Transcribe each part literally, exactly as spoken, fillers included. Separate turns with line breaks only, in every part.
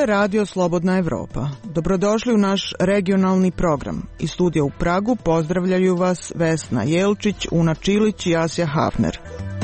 radio Slobodna Evropa. Dobrodošli u naš regionalni program. Iz studija u Pragu pozdravljaju vas Vesna Jelčić, Una Čilić i Asja Hafner.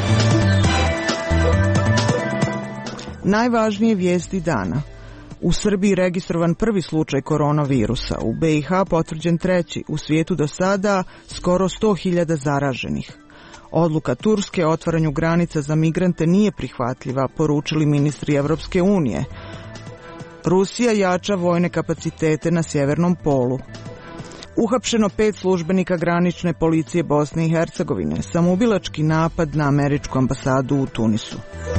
Najvažnije vijesti dana. U Srbiji registrovan prvi slučaj koronavirusa, u B i H potvrđen treći, u svijetu do sada skoro sto hiljada zaraženih. Odluka Turske o otvaranju granica za migrante nije prihvatljiva, poručili ministri Evropske unije. Rusija jača vojne kapacitete na sjevernom polu. Uhapšeno pet službenika granične policije Bosne i Hercegovine, samoubilački napad na američku ambasadu u Tunisu.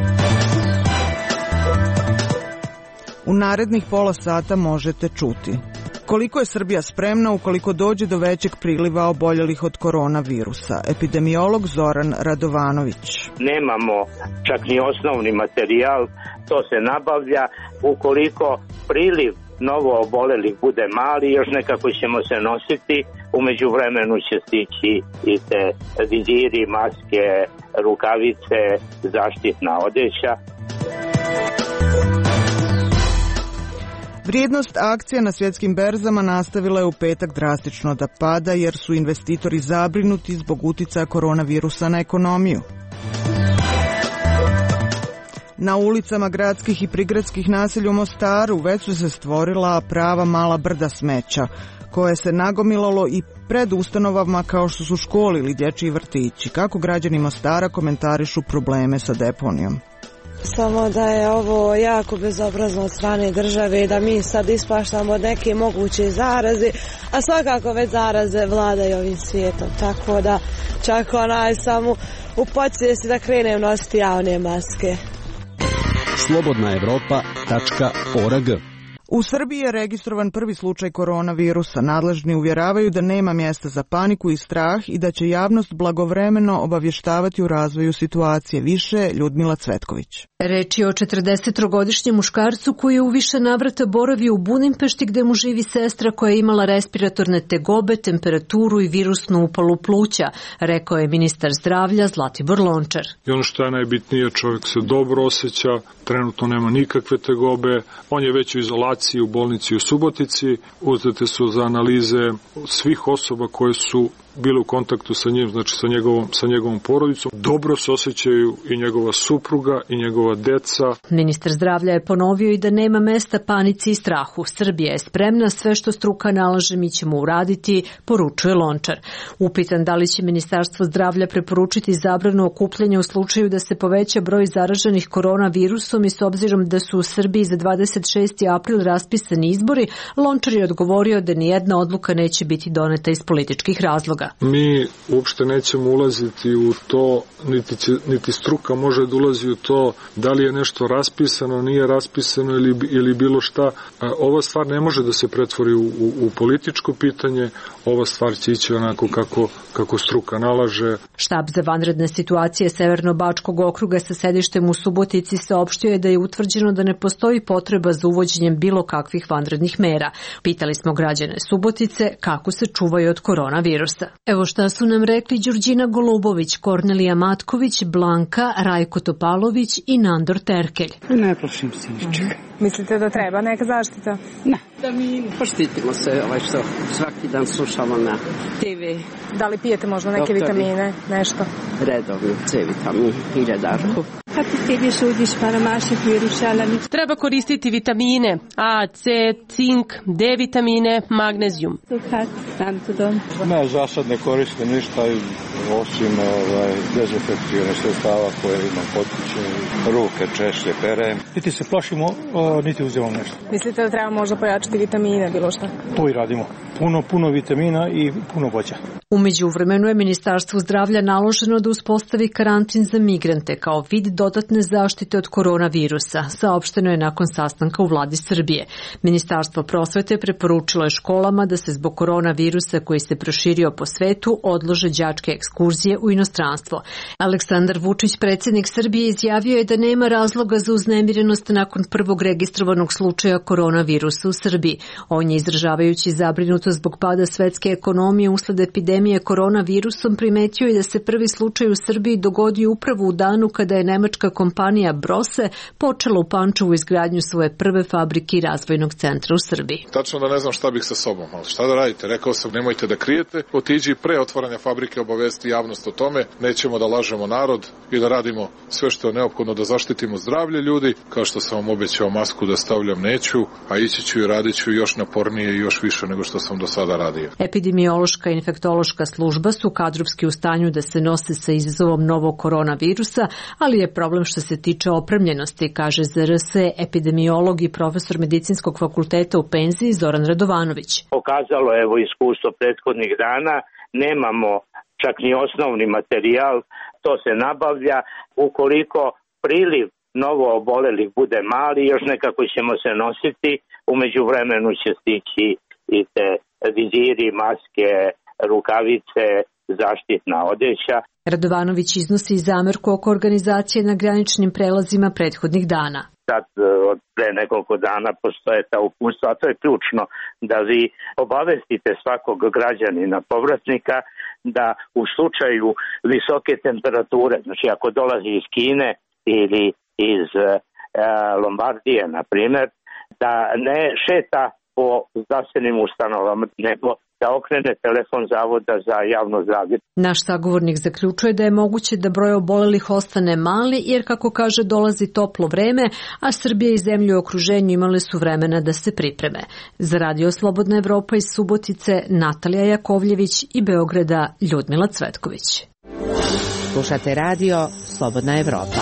U narednih pola sata možete čuti koliko je Srbija spremna ukoliko dođe do većeg priliva oboljelih od koronavirusa. Epidemiolog Zoran Radovanović.
Nemamo čak ni osnovni materijal, to se nabavlja. Ukoliko priliv novo obolelih bude mali, još nekako ćemo se nositi. U međuvremenu će stići i te viziri, maske, rukavice, zaštitna odeća.
Vrijednost akcija na svjetskim berzama nastavila je u petak drastično da pada jer su investitori zabrinuti zbog uticaja koronavirusa na ekonomiju. Na ulicama gradskih i prigradskih naselja u Mostaru već su se stvorila prava mala brda smeća, koje se nagomilalo i pred ustanovama kao što su škole ili dječji vrtići. Kako građani Mostara komentarišu probleme sa deponijom?
Samo da je ovo jako bezobrazno od strane države i da mi sad ispaštamo od neke moguće zaraze, a svakako već zaraze vladaju ovim svijetom, tako da čak onaj samo u podsvijesti da krenem nositi javne maske.
slobodna evropa tačka org.
U Srbiji je registrovan prvi slučaj koronavirusa. Nadležni uvjeravaju da nema mjesta za paniku i strah i da će javnost blagovremeno obavještavati u razvoju situacije. Više Ljudmila Cvetković.
Reč je o četrdesettrogodišnjem muškarcu koji je u više navrata boravio u Budimpešti gdje mu živi sestra koja je imala respiratorne tegobe, temperaturu i virusnu upalu pluća, rekao je ministar zdravlja Zlatibor Lončar.
I ono što je najbitnije, čovjek se dobro osjeća, trenutno nema nikakve tegobe, on je već u izolaciji u bolnici u Subotici, uzete su za analize svih osoba koje su bili u kontaktu sa njim, znači sa njegovom, sa njegovom porodicom. Dobro se osjećaju i njegova supruga i njegova deca.
Ministar zdravlja je ponovio i da nema mesta panici i strahu. Srbija je spremna, sve što struka nalaže mi ćemo uraditi, poručuje Lončar. Upitan da li će Ministarstvo zdravlja preporučiti zabranu okupljanja u slučaju da se poveća broj zaraženih koronavirusom i s obzirom da su u Srbiji za dvadeset šesti april raspisani izbori, Lončar je odgovorio da nijedna odluka neće biti doneta iz političkih razloga.
Mi uopšte nećemo ulaziti u to, niti, će, niti struka može da ulazi u to da li je nešto raspisano, nije raspisano ili, ili bilo šta. Ova stvar ne može da se pretvori u, u, u političko pitanje, ova stvar će ići onako kako, kako struka nalaže.
Štab za vanredne situacije Severno-Bačkog okruga sa sedištem u Subotici saopštio je da je utvrđeno da ne postoji potreba za uvođenjem bilo kakvih vanrednih mera. Pitali smo građane Subotice kako se čuvaju od koronavirusa. Evo šta su nam rekli Đurđina Golubović, Kornelija Matković, Blanka, Rajko Topalović i Nandor Terkelj.
Ne plašim se ničega.
Uh-huh. Mislite da treba neka zaštita?
Ne. Da mi poštitimo se ovaj što svaki dan slušamo na te ve.
Da li pijete možda neke doktori, vitamine, nešto?
Redovno, C vitamin, hiljadarku.
Treba koristiti vitamine A, C, cink, D vitamine, magnezijum.
Ne, za sad ne koristim ništa osim ovaj, dezinfekcijone sredstava koje imam kod kuće, ruke češće perem.
Niti se plašimo, o, niti uzimamo nešto.
Mislite da treba možda pojačati vitamine, bilo šta?
To i radimo. Puno, puno vitamina i puno voća.
U međuvremenu je Ministarstvu zdravlja naloženo da uspostavi karantin za migrante kao vid dodatne zaštite od koronavirusa, saopšteno je nakon sastanka u vladi Srbije. Ministarstvo prosvete preporučilo je školama da se zbog koronavirusa koji se proširio po svetu odlože đačke ekskurzije u inostranstvo. Aleksandar Vučić, predsjednik Srbije, izjavio je da nema razloga za uznemirenost nakon prvog registrovanog slučaja koronavirusa u Srbiji. On je, izražavajući zabrinutost zbog pada svetske ekonomije usled epidemije epidemije koronavirusom primetio je da se prvi slučaj u Srbiji dogodio upravo u danu kada je nemačka kompanija Brose počela u Pančevu izgradnju svoje prve fabrike i razvojnog centra u Srbiji.
Tačno da ne znam šta bih sa sobom, ali šta da radite? Rekao sam nemojte da krijete, otiđi pre otvaranja fabrike, obavesti javnost o tome, nećemo da lažemo narod i da radimo sve što je neophodno da zaštitimo zdravlje ljudi. Kao što sam vam obećao masku da stavljam neću, a ići ću i radit ću još napornije i još više nego što sam do sada radio.
Epidemiološka i infektološka služba su kadrovski u stanju da se nose sa izazovom novog koronavirusa, ali je problem što se tiče opremljenosti, kaže Z R S epidemiolog i profesor medicinskog fakulteta u penziji Zoran Radovanović.
Pokazalo je evo iskustvo prethodnih dana, nemamo čak ni osnovni materijal, to se nabavlja. Ukoliko priliv novo obolelih bude mali, još nekako ćemo se nositi, umeđu vremenu će stići i te viziri, maske, rukavice, zaštitna odeća.
Radovanović iznosi zamerku oko organizacije na graničnim prelazima prethodnih dana.
Sad od pre nekoliko dana postoje ta uputstva, a to je ključno da vi obavestite svakog građanina povratnika da u slučaju visoke temperature, znači ako dolazi iz Kine ili iz e, Lombardije, na primjer, da ne šeta po zdravstvenim ustanovama, nego da okrene telefon Zavoda za javno zdravlje.
Naš sagovornik zaključuje da je moguće da broj obolelih ostane mali, jer kako kaže dolazi toplo vreme, a Srbija i zemlje u okruženju imale su vremena da se pripreme. Za Radio Slobodna Evropa iz Subotice Natalija Jakovljević i Beograda Ljudmila Cvetković.
Slušate radio Slobodna Evropa.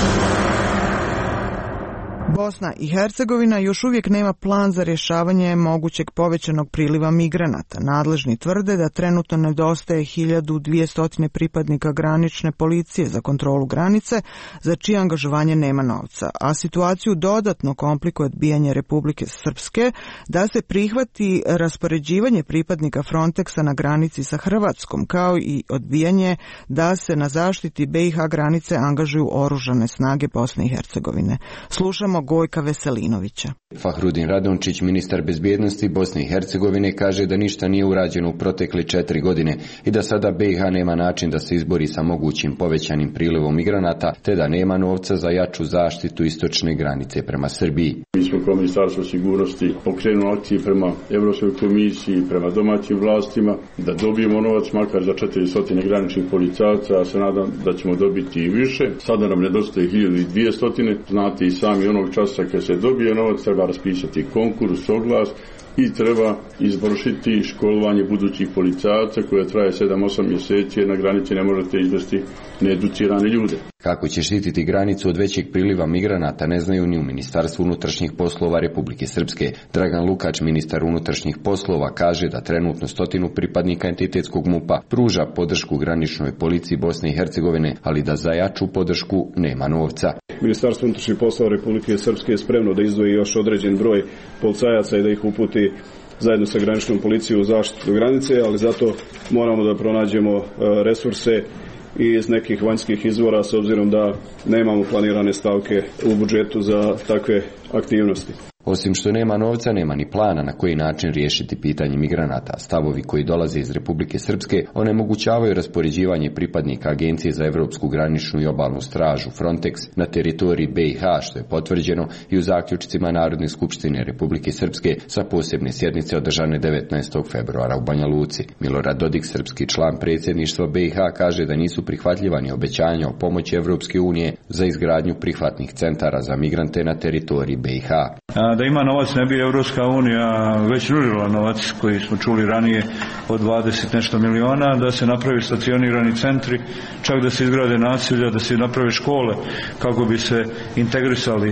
Bosna i Hercegovina još uvijek nema plan za rješavanje mogućeg povećanog priliva migranata. Nadležni tvrde da trenutno nedostaje hiljadu dvjesto pripadnika granične policije za kontrolu granice, za čije angažovanje nema novca, a situaciju dodatno komplikuje odbijanje Republike Srpske da se prihvati raspoređivanje pripadnika Frontexa na granici sa Hrvatskom, kao i odbijanje da se na zaštiti B i H granice angažuju oružane snage Bosne i Hercegovine. Slušamo Gojka Veselinovića.
Fahrudin Radončić, ministar bezbjednosti Bosne i Hercegovine, kaže da ništa nije urađeno u protekle četiri godine i da sada B i H nema način da se izbori sa mogućim povećanim prilivom migranata, te da nema novca za jaču zaštitu istočne granice prema Srbiji.
Mi smo kao Ministarstvo sigurnosti pokrenuli akcije prema Evropskoj komisiji, prema domaćim vlastima, da dobijemo novac makar za četiristo graničnih policajaca, a se nadam da ćemo dobiti i više. Sada nam nedostaje hiljadu dvjesto, znate i sami onog časa kad se dobije novac treba raspisati konkurs, oglas i treba izvršiti školovanje budućih policajaca koje traje sedam osam mjeseci, jer na granici ne možete izvesti needucirane ljude.
Kako će štititi granicu od većeg priliva migranata ne znaju ni u Ministarstvu unutrašnjih poslova Republike Srpske. Dragan Lukač, ministar unutrašnjih poslova, kaže da trenutno stotinu pripadnika entitetskog MUP-a pruža podršku graničnoj policiji Bosne i Hercegovine, ali da za jaču podršku nema novca.
Ministarstvo unutrašnjih poslova Republike Srpske je spremno da izdvoji još određen broj policajaca i da ih uputi zajedno sa graničnom policijom u zaštitu granice, ali zato moramo da pronađemo resurse i iz nekih vanjskih izvora, s obzirom da nemamo planirane stavke u budžetu za takve aktivnosti.
Osim što nema novca, nema ni plana na koji način riješiti pitanje migranata. Stavovi koji dolaze iz Republike Srpske onemogućavaju raspoređivanje pripadnika Agencije za Evropsku graničnu i obalnu stražu Frontex na teritoriji B i H, što je potvrđeno i u zaključcima Narodne skupštine Republike Srpske sa posebne sjednice održane devetnaestog februara u Banja Luci. Milorad Dodik, srpski član predsjedništva B i H, kaže da nisu prihvatljiva ni obećanja o pomoći Evropske unije za izgradnju prihvatnih centara za migrante na teritoriji B i H.
Da ima novac, ne bi Evropska unija već nudila novac koji smo čuli ranije od dvadeset nešto miliona, da se napravi stacionirani centri, čak da se izgrade naselja, da se naprave škole kako bi se integrisali,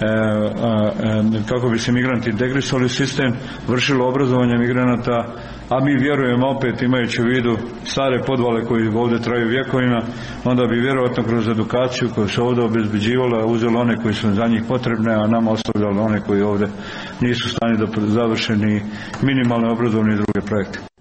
kako bi se migranti integrisali u sistem, vršilo obrazovanje migranata, a mi vjerujemo opet imajući u vidu stare podvale koji ovdje traju vjekovima, onda bi vjerovatno kroz edukaciju koju se ovdje obezbeđivala uzeli one koji su za njih potrebne, a nama ostavljali one koji ovdje nisu stani da završeni minimalne obrazovne i druge projekte.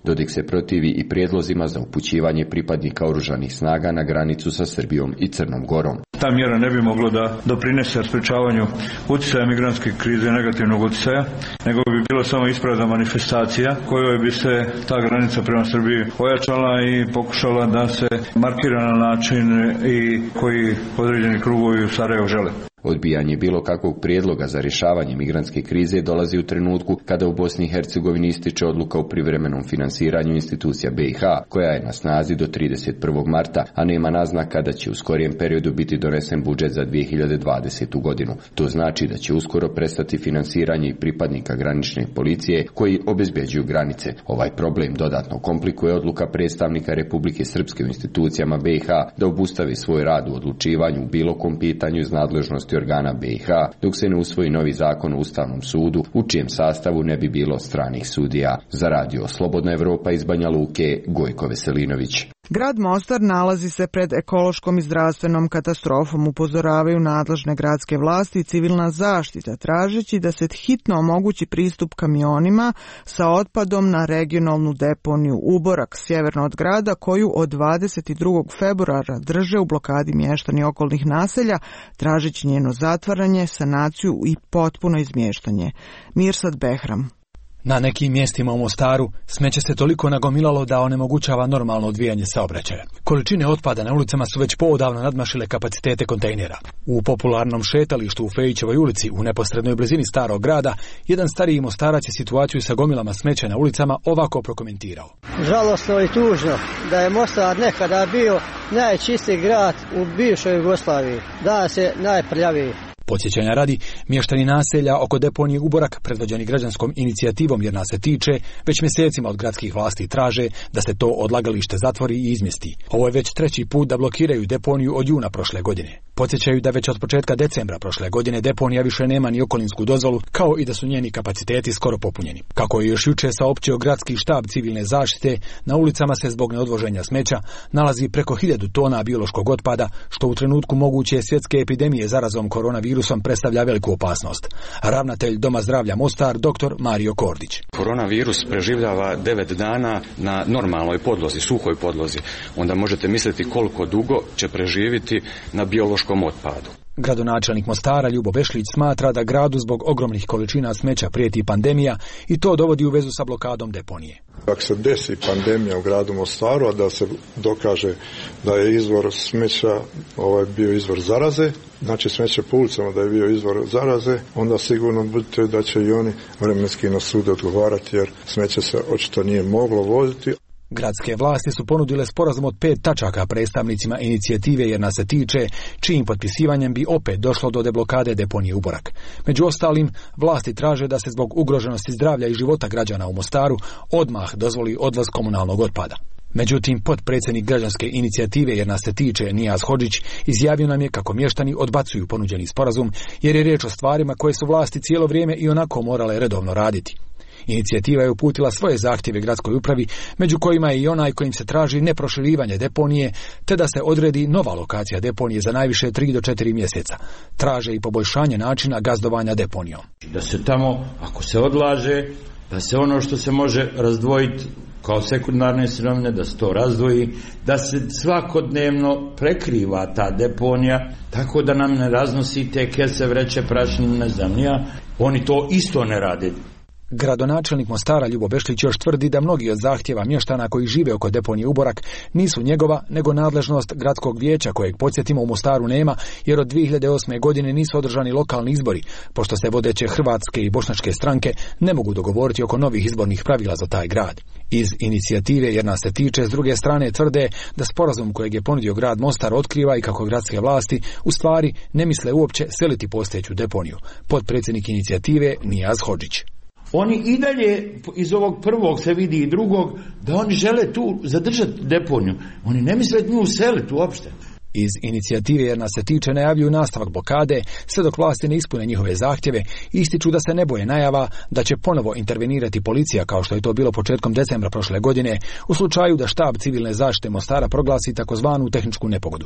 Dodik se protivi i prijedlozima za upućivanje pripadnika oružanih snaga na granicu sa Srbijom i Crnom Gorom.
Ta mjera ne bi mogla da doprinese sprečavanju utjecaja migrantske krize, negativnog utjecaja, nego bi bilo samo ispravna manifestacija kojoj bi se ta granica prema Srbiji ojačala i pokušala da se markira na način i koji određeni krugovi u Sarajevu žele.
Odbijanje bilo kakvog prijedloga za rješavanje migrantske krize dolazi u trenutku kada u Bosni i Hercegovini ističe odluka o privremenom finansiranju institucija B i H, koja je na snazi do trideset prvog marta, a nema naznaka da će u skorijem periodu biti donesen budžet za dvije hiljade dvadesetu godinu. To znači da će uskoro prestati finansiranje i pripadnika granične policije koji obezbeđuju granice. Ovaj problem dodatno komplikuje odluka predstavnika Republike Srpske u institucijama B i H da obustavi svoj rad u odlučivanju u bilo kom pitanju iz nadležnosti organa B i H, dok se ne usvoji novi zakon o Ustavnom sudu, u čijem sastavu ne bi bilo stranih sudija. Za radio Slobodna Evropa iz Banja Luke, Gojko Veselinović.
Grad Mostar nalazi se pred ekološkom i zdravstvenom katastrofom, upozoravaju nadležne gradske vlasti i civilna zaštita, tražeći da se hitno omogući pristup kamionima sa otpadom na regionalnu deponiju Uborak, sjeverno od grada, koju od dvadeset drugog februara drže u blokadi mještani okolnih naselja, tražeći njeno zatvaranje, sanaciju i potpuno izmještanje. Mirsad Behram.
Na nekim mjestima u Mostaru smeće se toliko nagomilalo da onemogućava normalno odvijanje saobraćaja. Količine otpada na ulicama su već poodavno nadmašile kapacitete kontejnera. U popularnom šetalištu u Fejićevoj ulici u neposrednoj blizini starog grada, jedan stariji Mostarac je situaciju sa gomilama smeća na ulicama ovako prokomentirao.
Žalosno i tužno da je Mostar nekada bio najčistiji grad u bivšoj Jugoslaviji, danas je najprljaviji.
Podsjećanja radi, mještani naselja oko deponije Uborak, predvođeni građanskom inicijativom jer nas se tiče, već mjesecima od gradskih vlasti traže da se to odlagalište zatvori i izmjesti. Ovo je već treći put da blokiraju deponiju od juna prošle godine. Podsjećaju da već od početka decembra prošle godine deponija više nema ni okolinsku dozvolu, kao i da su njeni kapaciteti skoro popunjeni. Kako je još juče saopćio gradski štab civilne zaštite, na ulicama se zbog neodvoženja smeća nalazi preko hiljadu tona biološkog otpada, što u trenutku moguće svjetske epidemije zarazom koronavirusom predstavlja veliku opasnost. Ravnatelj Doma zdravlja Mostar, dr. Mario Kordić.
Koronavirus preživljava devet dana na normalnoj podlozi, suhoj podlozi. Onda možete misliti koliko dugo će preživiti na biološkom otpadu.
Gradonačelnik Mostara Ljubo Bešlić smatra da gradu zbog ogromnih količina smeća prijeti pandemija i to dovodi u vezu sa blokadom deponije.
Ako se desi pandemija u gradu Mostaru, a da se dokaže da je izvor smeća ovaj bio izvor zaraze, znači smeće po ulicama da je bio izvor zaraze, onda sigurno budite da će i oni vremenski na sude odgovarati jer smeće se očito nije moglo voziti.
Gradske vlasti su ponudile sporazum od pet tačaka predstavnicima inicijative jer nas se tiče, čijim potpisivanjem bi opet došlo do deblokade deponije Uborak. Među ostalim, vlasti traže da se zbog ugroženosti zdravlja i života građana u Mostaru odmah dozvoli odvoz komunalnog otpada. Međutim, potpredsjednik građanske inicijative jer nas se tiče Nijaz Hodžić izjavio nam je kako mještani odbacuju ponuđeni sporazum jer je riječ o stvarima koje su vlasti cijelo vrijeme i onako morale redovno raditi. Inicijativa je uputila svoje zahtjeve gradskoj upravi, među kojima je i onaj kojim se traži neproširivanje deponije, te da se odredi nova lokacija deponije za najviše tri do četiri mjeseca. Traže i poboljšanje načina gazdovanja deponijom.
Da se tamo, ako se odlaže, da se ono što se može razdvojiti kao sekundarne sirovine, da se to razdvoji, da se svakodnevno prekriva ta deponija, tako da nam ne raznosi te kese, vreće, prašine, ne znam nija. Oni to isto ne rade.
Gradonačelnik Mostara Ljubo Bešlić još tvrdi da mnogi od zahtjeva mještana koji žive oko deponije Uborak nisu njegova, nego nadležnost gradskog vijeća kojeg, podsjetimo, u Mostaru nema, jer od dvije hiljade osme. godine nisu održani lokalni izbori, pošto se vodeće hrvatske i bošnjačke stranke ne mogu dogovoriti oko novih izbornih pravila za taj grad. Iz inicijative jer nas se tiče, s druge strane, tvrde da sporazum kojeg je ponudio grad Mostar otkriva i kako gradske vlasti u stvari ne misle uopće seliti postojeću deponiju. Potpredsjednik inicijative Nijaz Hodžić.
Oni i dalje, iz ovog prvog se vidi i drugog, da oni žele tu zadržati deponiju. Oni ne misle nju useliti uopšte.
Iz inicijative jer nas se tiče najavljuju nastavak blokade, sve dok vlasti ne ispune njihove zahtjeve, ističu da se ne boje najava da će ponovo intervenirati policija kao što je to bilo početkom decembra prošle godine u slučaju da štab civilne zaštite Mostara proglasi takozvanu tehničku nepogodu.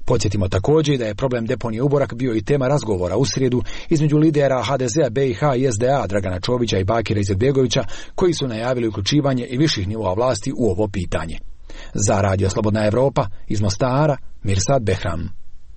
Podsjetimo također da je problem deponije Uborak bio i tema razgovora u srijedu između lidera ha de zea be i ha i es de a Dragana Čovića i Bakira Izetbegovića, koji su najavili uključivanje i viših nivoa vlasti u ovo pitanje. Za Radio Slobodna Evropa iz Mostara, Mirsad Behram.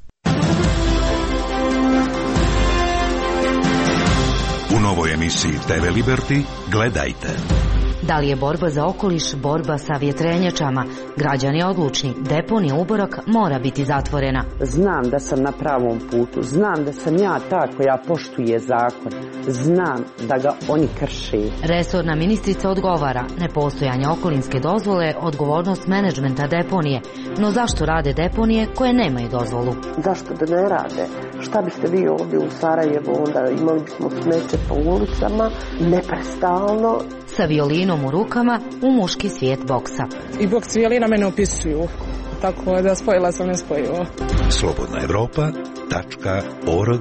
U novoj emisiji te ve Liberty gledajte.
Da li je borba za okoliš borba sa vjetrenjačama? Građani odlučni, deponija Uborak mora biti zatvorena.
Znam da sam na pravom putu, znam da sam ja ta koja poštuje zakon, znam da ga oni krše.
Resorna ministrica odgovara, nepostojanje okolinske dozvole, odgovornost menadžmenta deponije. No zašto rade deponije koje nemaju dozvolu?
Zašto da ne rade? Šta biste vi ovdje u Sarajevu, onda imali bismo smeće po ulicama, neprestalno.
Sa violinom u rukama u muški svijet boksa.
I boks i violina mene opisuju, tako da spojila sam nespojivo.
Slobodna Evropa tačka org.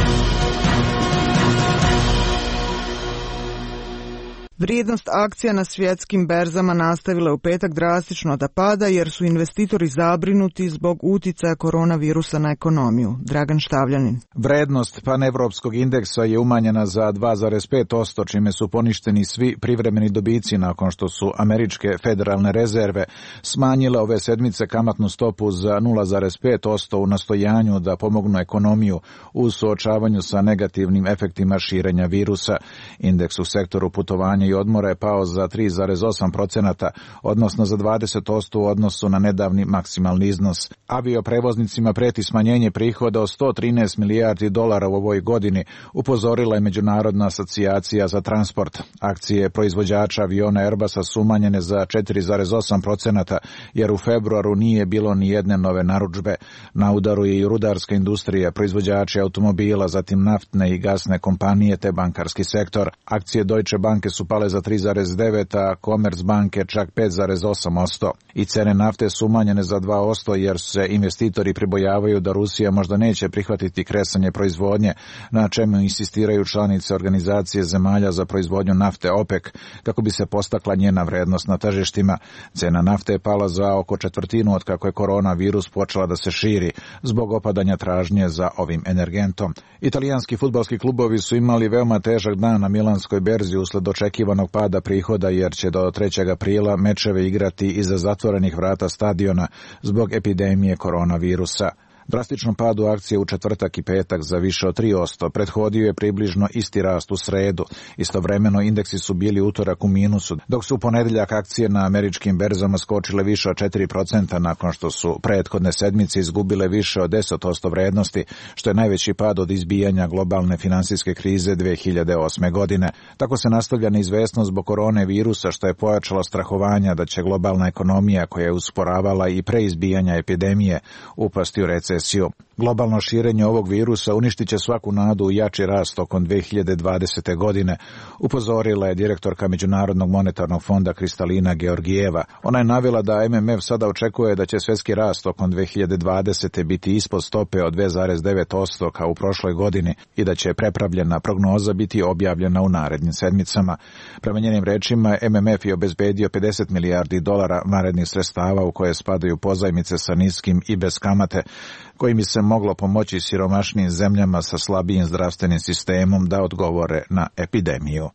Vrijednost akcija na svjetskim berzama nastavila u petak drastično da pada jer su investitori zabrinuti zbog uticaja koronavirusa na ekonomiju. Dragan Štavljanin.
Vrednost panevropskog indeksa je umanjena za dva zarez pet posto, čime su poništeni svi privremeni dobici nakon što su američke federalne rezerve smanjile ove sedmice kamatnu stopu za nula zarez pet posto u nastojanju da pomognu ekonomiju u suočavanju sa negativnim efektima širenja virusa. Indeks u sektoru putovanja i odmora je pao za tri zarez osam posto, odnosno za dvadeset posto u odnosu na nedavni maksimalni iznos. Avioprevoznicima preti smanjenje prihoda od sto trinaest milijardi dolara u ovoj godini, upozorila je Međunarodna asocijacija za transport. Akcije proizvođača aviona Airbusa su umanjene za četiri zarez osam posto, jer u februaru nije bilo ni jedne nove narudžbe. Na udaru je i rudarska industrija, proizvođači automobila, zatim naftne i gasne kompanije te bankarski sektor. Akcije Deutsche Banke su pale za tri zarez devet, a Commerzbanke čak pet zarez osam posto. I cene nafte su umanjene za dva posto jer se investitori pribojavaju da Rusija možda neće prihvatiti kresanje proizvodnje, na čemu insistiraju članice organizacije zemalja za proizvodnju nafte OPEC, kako bi se postakla njena vrednost na tržištima. Cena nafte je pala za oko četvrtinu od kako je koronavirus počela da se širi zbog opadanja tražnje za ovim energentom. Italijanski fudbalski klubovi su imali veoma težak dan na milanskoj berzi usled očekivanog pada prihoda jer će do trećeg aprila mečeve igrati iza zatvorenih vrata stadiona zbog epidemije koronavirusa. Drastičnom padu akcije u četvrtak i petak za više od tri posto prethodio je približno isti rast u sredu. Istovremeno indeksi su bili utorak u minusu, dok su u ponedjeljak akcije na američkim berzama skočile više od četiri posto nakon što su prethodne sedmice izgubile više od deset posto vrednosti, što je najveći pad od izbijanja globalne finansijske krize dve hiljade osme. godine. Tako se nastavlja neizvesnost zbog korone virusa, što je pojačalo strahovanja da će globalna ekonomija, koja je usporavala i pre izbijanja epidemije, upasti u recesiju. Globalno širenje ovog virusa uništit će svaku nadu u jači rast tokom dve hiljade dvadesete. godine, upozorila je direktorka Međunarodnog monetarnog fonda Kristalina Georgijeva. Ona je navela da em em ef sada očekuje da će svjetski rast tokom dve hiljade dvadesete. biti ispod stope od dva zarez devet posto kao u prošloj godini i da će prepravljena prognoza biti objavljena u narednim sedmicama. Prema njenim rečima, em em ef je obezbedio pedeset milijardi dolara narednih sredstava u koje spadaju pozajmice sa niskim i bez kamate, kojim bi se moglo pomoći siromašnim zemljama sa slabijim zdravstvenim sistemom da odgovore na epidemiju.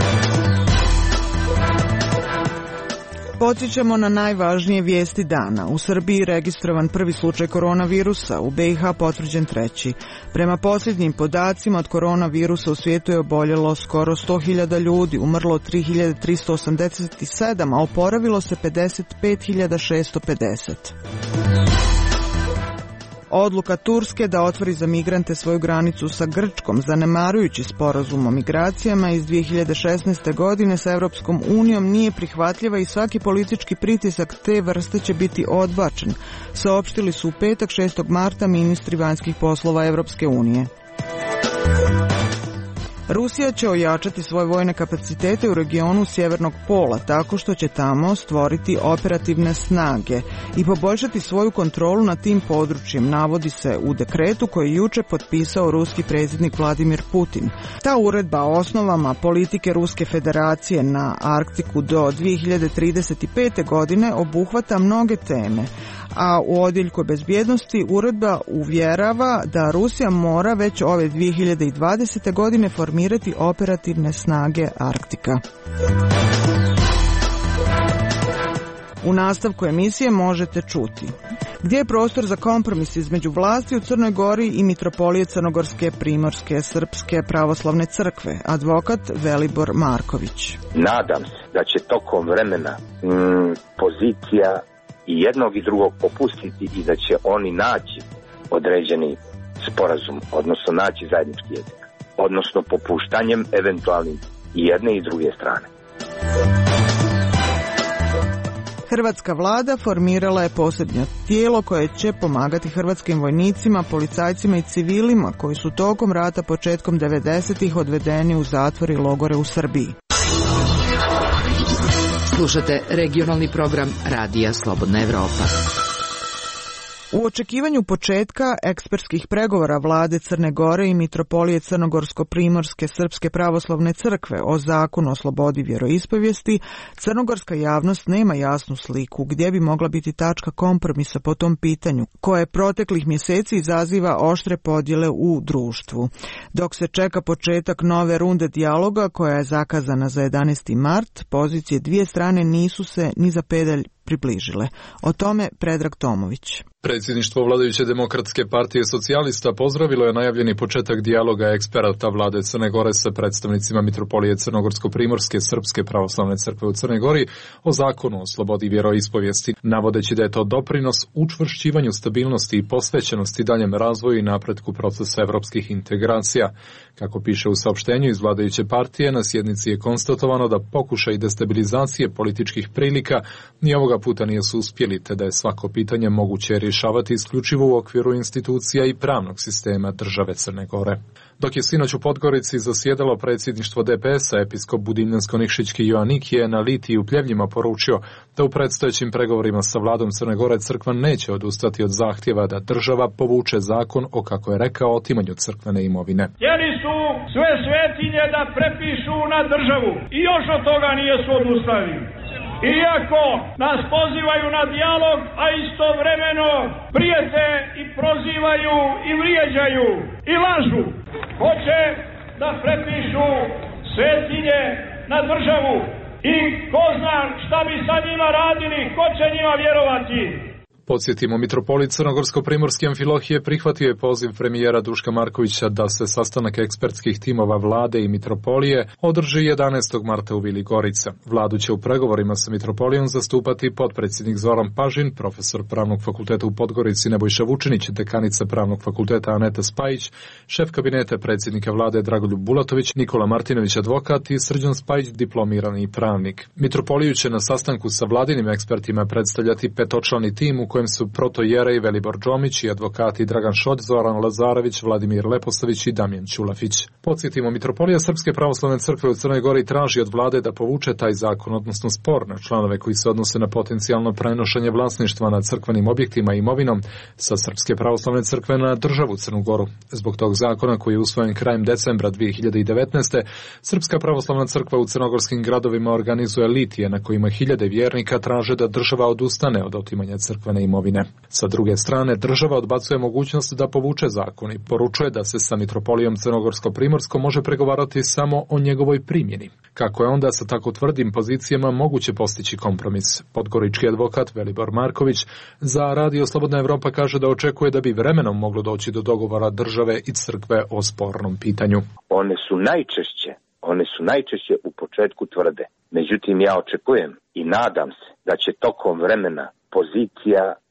Podsjećamo na najvažnije vijesti dana. U Srbiji registrovan prvi slučaj koronavirusa, u be i ha potvrđen treći. Prema posljednjim podacima od koronavirusa u svijetu je oboljelo skoro sto hiljada ljudi, umrlo tri hiljade tristo osamdeset sedam, a oporavilo se pedeset pet hiljada šesto pedeset. Odluka Turske da otvori za migrante svoju granicu sa Grčkom, zanemarujući sporazum o migracijama iz dvije hiljade šesnaeste. godine sa Europskom unijom, nije prihvatljiva i svaki politički pritisak te vrste će biti odbačen, saopštili su u petak šestog marta ministri vanjskih poslova Europske unije. Rusija će ojačati svoje vojne kapacitete u regionu Sjevernog pola tako što će tamo stvoriti operativne snage i poboljšati svoju kontrolu nad tim područjem, navodi se u dekretu koji je juče potpisao ruski predsjednik Vladimir Putin. Ta uredba o osnovama politike Ruske federacije na Arktiku do dvije hiljade trideset pete. godine obuhvata mnoge teme, a u odjeljku bezbjednosti uredba uvjerava da Rusija mora već ove dvije hiljade dvadesete. godine formirati operativne snage Arktika. U nastavku emisije možete čuti gdje je prostor za kompromis između vlasti u Crnoj Gori i mitropolije Crnogorske, Primorske, Srpske pravoslavne crkve, advokat Velibor Marković.
Nadam se da će tokom vremena mm, pozicija i jednog i drugog popustiti i da će oni naći određeni sporazum, odnosno naći zajednički jezik, odnosno popuštanjem eventualnim i jedne i druge strane.
Hrvatska vlada formirala je posebno tijelo koje će pomagati hrvatskim vojnicima, policajcima i civilima koji su tokom rata početkom devedesetih odvedeni u zatvor i logore u Srbiji.
Slušate regionalni program Radija Slobodna Evropa.
U očekivanju početka ekspertskih pregovora vlade Crne Gore i mitropolije Crnogorsko-Primorske Srpske pravoslavne crkve o zakonu o slobodi vjeroispovijesti, crnogorska javnost nema jasnu sliku gdje bi mogla biti tačka kompromisa po tom pitanju, koje proteklih mjeseci izaziva oštre podjele u društvu. Dok se čeka početak nove runde dijaloga koja je zakazana za jedanaesti mart, pozicije dvije strane nisu se ni za pedalj približile. O tome Predrag Tomović.
Predsjedništvo vladajuće demokratske partije socijalista pozdravilo je najavljeni početak dijaloga eksperata vlade Crne Gore sa predstavnicima mitropolije Crnogorsko-Primorske Srpske pravoslavne crkve u Crnoj Gori o zakonu o slobodi vjeroispovijesti, navodeći da je to doprinos učvršćivanju stabilnosti i posvećenosti daljem razvoju i napretku procesa evropskih integracija. Kako piše u saopštenju iz vladajuće partije, na sjednici je konstatovano da pokušaj destabilizacije političkih prilika ni ovoga puta nije su uspjeli, te da je svako pitanje moguće rješavati isključivo u okviru institucija i pravnog sistema države Crne Gore. Dok je sinoć u Podgorici zasjedalo predsjedništvo D P S-a, episkop Budimljansko-Nikšićki Joanik je na Litiji u Pljevljima poručio da u predstojećim pregovorima sa vladom Crne Gore crkva neće odustati od zahtjeva da država povuče zakon o, kako je rekao, otimanju crkvene imovine.
Htjeli su sve svetinje da prepišu na državu i još od toga nije su odustali. Iako nas pozivaju na dijalog, a istovremeno prijete i prozivaju i vrijeđaju i lažu, hoće da prepišu svetinje na državu i ko zna šta bi sa njima radili, ko će njima vjerovati.
Podsjetimo, mitropolit Crnogorsko-Primorski Amfilohije prihvatio je poziv premijera Duška Markovića da se sastanak ekspertskih timova vlade i mitropolije održi jedanaestog marta u Vili Gorica. Vladu će u pregovorima sa mitropolijom zastupati potpredsjednik Zoran Pažin, profesor Pravnog fakulteta u Podgorici Nebojša Vučinić, dekanica Pravnog fakulteta Aneta Spajić, šef kabineta predsjednika vlade Dragoljub Bulatović, Nikola Martinović advokat i Srđan Spajić diplomirani pravnik. Mitropoliju će na sastanku sa vladinim ekspertima predstavljati petočlani tim u kojem su protojerej Velibor Džomić i advokati Dragan Šod, Zoran Lazarević, Vladimir Leposavić i Damjan Ćulafić. Podsjetimo, mitropolija Srpske pravoslavne crkve u Crnoj Gori traži od vlade da povuče taj zakon, odnosno spor na članove koji se odnose na potencijalno prenošenje vlasništva nad crkvenim objektima i imovinom sa Srpske pravoslavne crkve na državu Crnu Goru. Zbog tog zakona koji je usvojen krajem decembra dvije hiljade devetnaeste. Srpska pravoslavna crkva u crnogorskim gradovima organizuje litije na kojima hiljade vjernika traže da država odustane od otimanja crkvene imovine. Sa druge strane, država odbacuje mogućnost da povuče zakon i poručuje da se sa mitropolijom Crnogorsko-Primorsko može pregovarati samo o njegovoj primjeni. Kako je onda sa tako tvrdim pozicijama moguće postići kompromis? Podgorički advokat Velibor Marković za Radio Slobodna Evropa kaže da očekuje da bi vremenom moglo doći do dogovora države i crkve o spornom pitanju.
One su najčešće, one su najčešće u početku tvrde. Međutim, ja očekujem i nadam se da će tokom vremena pozicija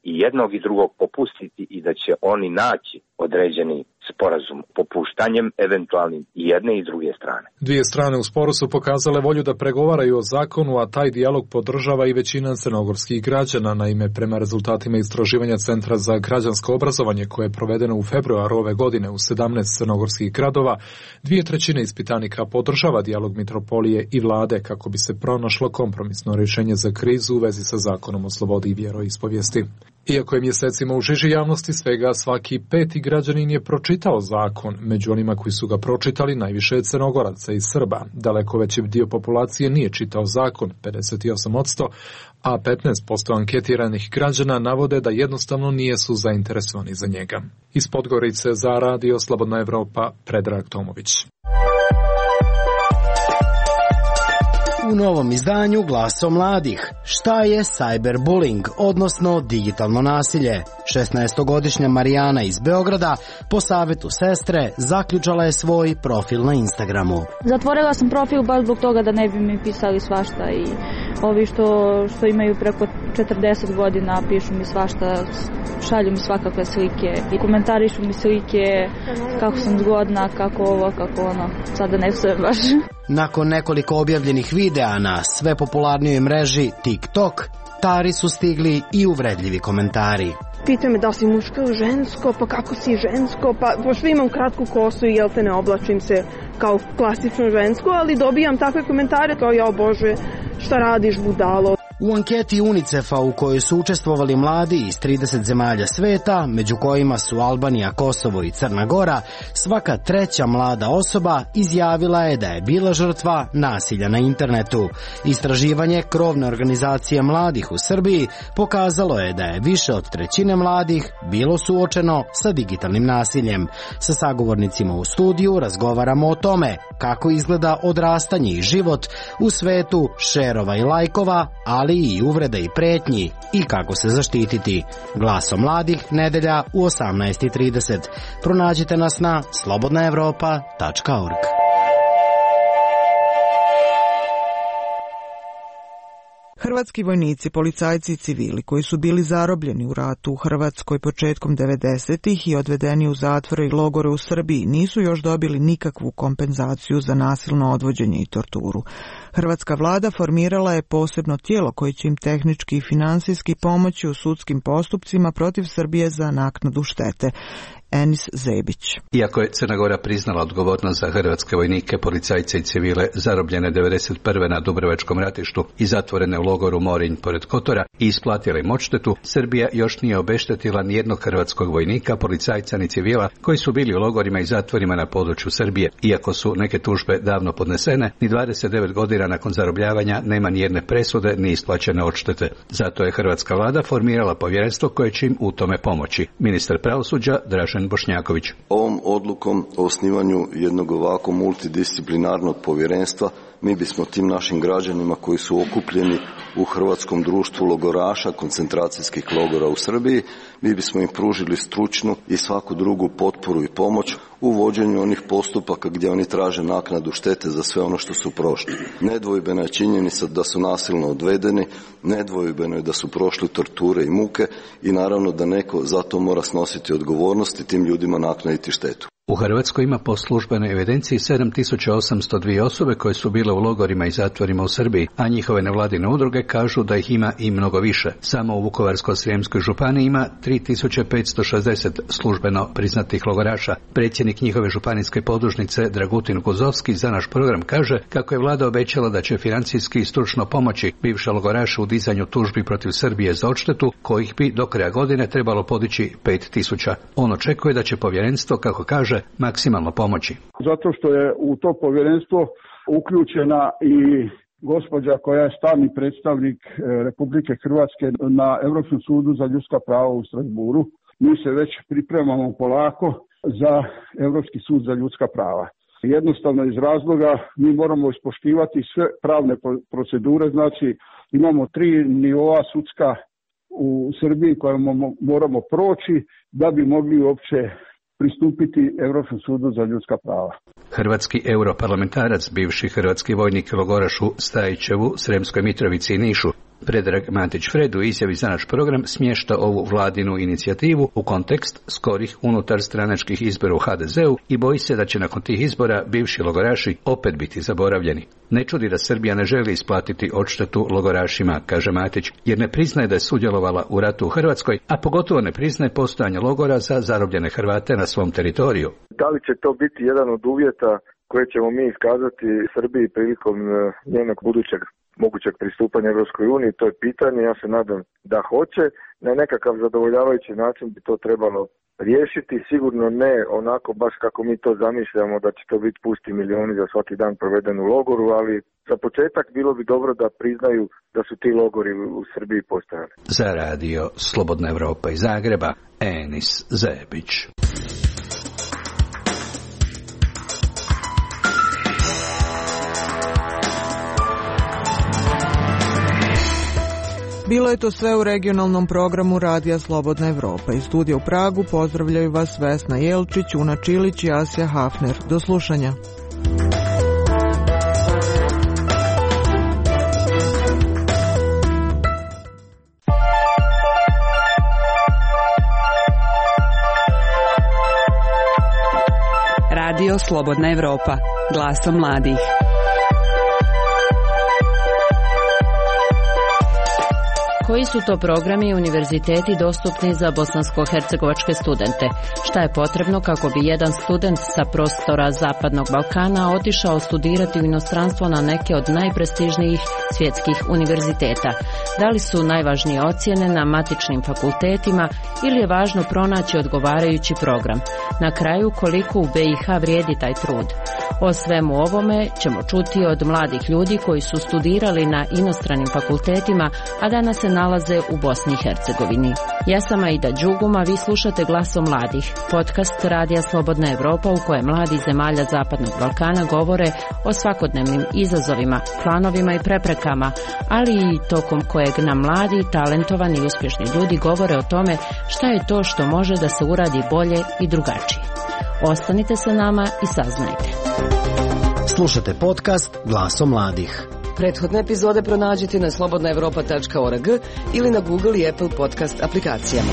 i jednog i drugog popustiti i da će oni naći određeni sporazum popuštanjem eventualnim i jedne i druge strane.
Dvije strane u sporu su pokazale volju da pregovaraju o zakonu, a taj dijalog podržava i većina crnogorskih građana. Naime, prema rezultatima istraživanja Centra za građansko obrazovanje koje je provedeno u februaru ove godine u sedamnaest crnogorskih gradova, dvije trećine ispitanika podržava dijalog mitropolije i vlade kako bi se pronašlo kompromisno rješenje za krizu u vezi sa zakonom o slobodi i vjeroispovijesti. Iako je mjesecima u žiži javnosti, svega svaki peti građanin je pročitao zakon. Među onima koji su ga pročitali najviše je Crnogoraca i Srba. Daleko veći dio populacije nije čitao zakon, pedeset osam posto, a petnaest posto anketiranih građana navode da jednostavno nijesu zainteresovani za njega. Iz Podgorice za Radio Slobodna Evropa, Predrag Tomović.
U novom izdanju Glasom mladih. Šta je cyberbullying, odnosno digitalno nasilje? šesnaestogodišnja Marijana iz Beograda po savjetu sestre zaključala je svoj profil na Instagramu.
Zatvorila sam profil baš zbog toga da ne bi mi pisali svašta i ovi što, što imaju preko četrdeset godina pišu mi svašta, šalju mi svakakve slike i komentarišu mi slike kako sam zgodna, kako ovo, kako ono. Sada ne sve baš.
Nakon nekoliko objavljenih videa na sve popularnijoj mreži TikTok, Tari su stigli i uvredljivi komentari.
Pitaju me da li si muško ili žensko, pa kako si žensko, pa pošto imam kratku kosu i jel te ne oblačim se kao klasično žensko, ali dobijam takve komentare kao ja, Bože, šta radiš budalo.
U anketi UNICEF-a u kojoj su učestvovali mladi iz trideset zemalja sveta, među kojima su Albanija, Kosovo i Crna Gora, svaka treća mlada osoba izjavila je da je bila žrtva nasilja na internetu. Istraživanje krovne organizacije mladih u Srbiji pokazalo je da je više od trećine mladih bilo suočeno sa digitalnim nasiljem. Sa sagovornicima u studiju razgovaramo o tome kako izgleda odrastanje i život u svetu šerova i lajkova, ali i uvreda i pretnji i kako se zaštititi. Glasom mladih, nedelja u osamnaest i trideset. Pronađite nas na slobodna evropa tačka org.
Hrvatski vojnici, policajci i civili koji su bili zarobljeni u ratu u Hrvatskoj početkom devedesetih i odvedeni u zatvore i logore u Srbiji nisu još dobili nikakvu kompenzaciju za nasilno odvođenje i torturu. Hrvatska vlada formirala je posebno tijelo koje će im tehnički i finansijski pomoći u sudskim postupcima protiv Srbije za naknadu štete. Enis Zebić.
Iako je Crna Gora priznala odgovornost za hrvatske vojnike, policajce i civile zarobljene devedeset prve na Dubrovačkom ratištu i zatvorene u logoru Morinj pored Kotora i isplatila im odštetu, Srbija još nije obeštetila nijednog hrvatskog vojnika, policajca ni civila koji su bili u logorima i zatvorima na području Srbije. Iako su neke tužbe davno podnesene, ni dvadeset devet godina nakon zarobljavanja nema nijedne presude ni isplaćene odštete. Zato je hrvatska vlada formirala povjerenstvo koje će im u tome pomoći. Ministar pravosuđa Dražen Bošnjaković.
Ovom odlukom o osnivanju jednog ovako multidisciplinarnog povjerenstva mi bismo tim našim građanima koji su okupljeni u Hrvatskom društvu logoraša koncentracijskih logora u Srbiji, mi bismo im pružili stručnu i svaku drugu potporu i pomoć u vođenju onih postupaka gdje oni traže naknadu štete za sve ono što su prošli. Nedvojbena je činjenica da su nasilno odvedeni, nedvojbeno je da su prošli torture i muke i naravno da neko za to mora snositi odgovornost i tim ljudima naknaditi štetu.
U Hrvatskoj ima po službenoj evidenciji sedam tisuća osamsto dvije osobe koje su bile u logorima i zatvorima u Srbiji, a njihove nevladine udruge kažu da ih ima i mnogo više. Samo u Vukovarsko-srijemskoj županiji ima tri tisuće petsto šezdeset službeno priznatih logoraša. Predsjednik njihove županijske podružnice Dragutin Guzovski za naš program kaže kako je vlada obećala da će financijski i stručno pomoći bivše logoraše u dizanju tužbi protiv Srbije za odštetu, kojih bi do kraja godine trebalo podići pet tisuća. On očekuje da će povjerenstvo, kako kaže, maksimalno pomoći.
Zato što je u to povjerenstvo uključena i gospođa koja je stalni predstavnik Republike Hrvatske na Europskom sudu za ljudska prava u Strasburu. Mi se već pripremamo polako za Europski sud za ljudska prava. Jednostavno iz razloga mi moramo ispoštivati sve pravne procedure, znači imamo tri nivoa sudska u Srbiji koje moramo proći da bi mogli uopće pristupiti Europskom sudu za ljudska prava.
Hrvatski europarlamentarac, bivši hrvatski vojnik logoraš u Stajićevu, Sremskoj Mitrovici i Nišu, Predrag Matić Fred u izjavi za naš program smješta ovu vladinu inicijativu u kontekst skorih unutar stranačkih izbora u ha de zeu i boji se da će nakon tih izbora bivši logoraši opet biti zaboravljeni. Ne čudi da Srbija ne želi isplatiti odštetu logorašima, kaže Matić, jer ne priznaje da je sudjelovala u ratu u Hrvatskoj, a pogotovo ne priznaje postojanje logora za zarobljene Hrvate na svom teritoriju.
Da li će to biti jedan od uvjeta koje ćemo mi iskazati Srbiji prilikom njenog budućeg mogućeg pristupanja Europskoj uniji, to je pitanje, ja se nadam da hoće. Na nekakav zadovoljavajući način bi to trebalo riješiti, sigurno ne onako baš kako mi to zamišljamo da će to biti pusti milijuni za svaki dan proveden u logoru, ali za početak bilo bi dobro da priznaju da su ti logori u Srbiji postojali.
Za radio Slobodna Evropa iz Zagreba, Enis Zebić.
Bilo je to sve u regionalnom programu Radija Slobodna Evropa. Iz studija u Pragu pozdravljaju vas Vesna Jelčić, Una Čilić i Asja Hafner. Do slušanja.
Radio Slobodna Evropa, glasom mladih.
Koji su to programi i univerziteti dostupni za bosansko-hercegovačke studente? Šta je potrebno kako bi jedan student sa prostora Zapadnog Balkana otišao studirati u inostranstvo na neke od najprestižnijih svjetskih univerziteta? Da li su najvažnije ocjene na matičnim fakultetima ili je važno pronaći odgovarajući program? Na kraju, koliko u be i ha vrijedi taj trud? O svemu ovome ćemo čuti od mladih ljudi koji su studirali na inostranim fakultetima, a danas se nalaze u Bosni i Hercegovini. Ja sam Aida Đuguma, vi slušate Glasom mladih, podcast Radija Slobodna Evropa u kojem mladi zemalja Zapadnog Balkana govore o svakodnevnim izazovima, planovima i preprekama, ali i tokom kojeg nam mladi, talentovani i uspješni ljudi govore o tome šta je to što može da se uradi bolje i drugačije. Ostanite sa nama i saznajte.
Slušate podcast Glasom mladih.
Prethodne epizode pronađite na slobodna evropa tačka org ili na Google i Apple podcast aplikacijama.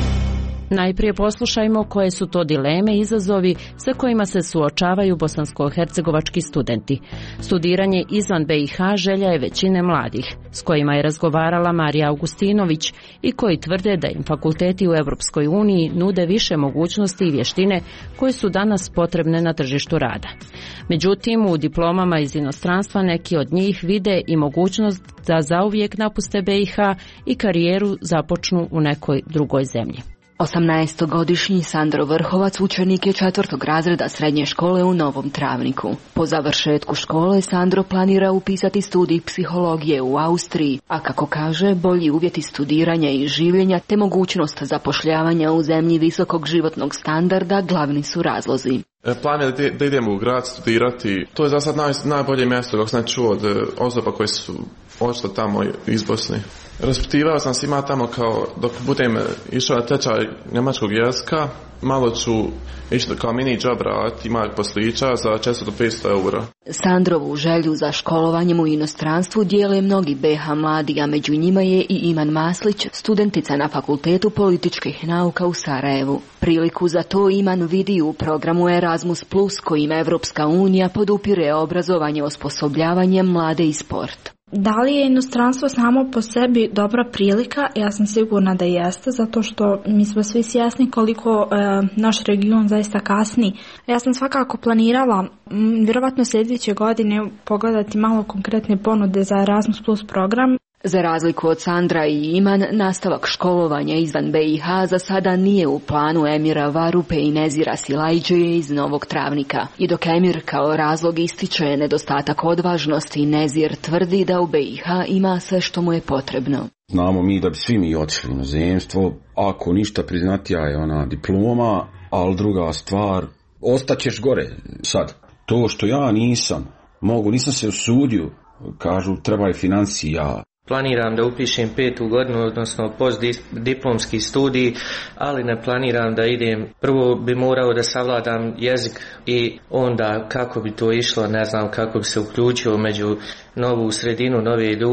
Najprije poslušajmo koje su to dileme i izazovi sa kojima se suočavaju bosansko-hercegovački studenti. Studiranje izvan be i ha želja je većine mladih, s kojima je razgovarala Marija Augustinović i koji tvrde da im fakulteti u Europskoj uniji nude više mogućnosti i vještine koje su danas potrebne na tržištu rada. Međutim, u diplomama iz inostranstva neki od njih vide i mogućnost da zauvijek napuste be i ha i karijeru započnu u nekoj drugoj zemlji.
osamnaestogodišnji Sandro Vrhovac učenik je četvrtog razreda srednje škole u Novom Travniku. Po završetku škole Sandro planira upisati studij psihologije u Austriji, a kako kaže, bolji uvjeti studiranja i življenja te mogućnost zapošljavanja u zemlji visokog životnog standarda glavni su razlozi.
Plan je da idemo u grad studirati. To je za sad naj, najbolje mjesto kako sam čuo od osoba koje su očito tamo iz Bosne. Raspitivao sam se ima tamo kao dok budem išao na tečaj njemačkog jezika, malo ću išli kao mini job rad, ima poslića za četiristo do petsto eura.
Sandrovu želju za školovanjem u inostranstvu dijele mnogi be ha mladi, a među njima je i Iman Maslić, studentica na Fakultetu političkih nauka u Sarajevu. Priliku za to Iman vidi u programu Erasmus plus, kojim Evropska unija podupire obrazovanje osposobljavanjem mlade i sport.
Da li je inostranstvo samo po sebi dobra prilika? Ja sam sigurna da jeste, zato što mi smo svi svjesni koliko e, naš region zaista kasni. Ja sam svakako planirala m, vjerovatno sljedeće godine pogledati malo konkretne ponude za Erasmus plus program.
Za razliku od Sandra i Iman, nastavak školovanja izvan be i ha za sada nije u planu Emira Varupe i Nezira Silajđeje iz Novog Travnika. I dok Emir kao razlog ističe nedostatak odvažnosti, Nezir tvrdi da u be i ha ima sve što mu je potrebno.
Znamo mi da bi svi mi otišli u inozemstvo, ako ništa priznatija je ona diploma, ali druga stvar, ostaćeš gore sad. To što ja nisam, mogu, nisam se usudio, kažu treba je financija.
Planiram da upišem petu godinu, odnosno postdiplomski studij, ali ne planiram da idem. Prvo bi morao da savladam jezik i onda kako bi to išlo, ne znam kako bi se uključio među novu sredinu, nove ljude.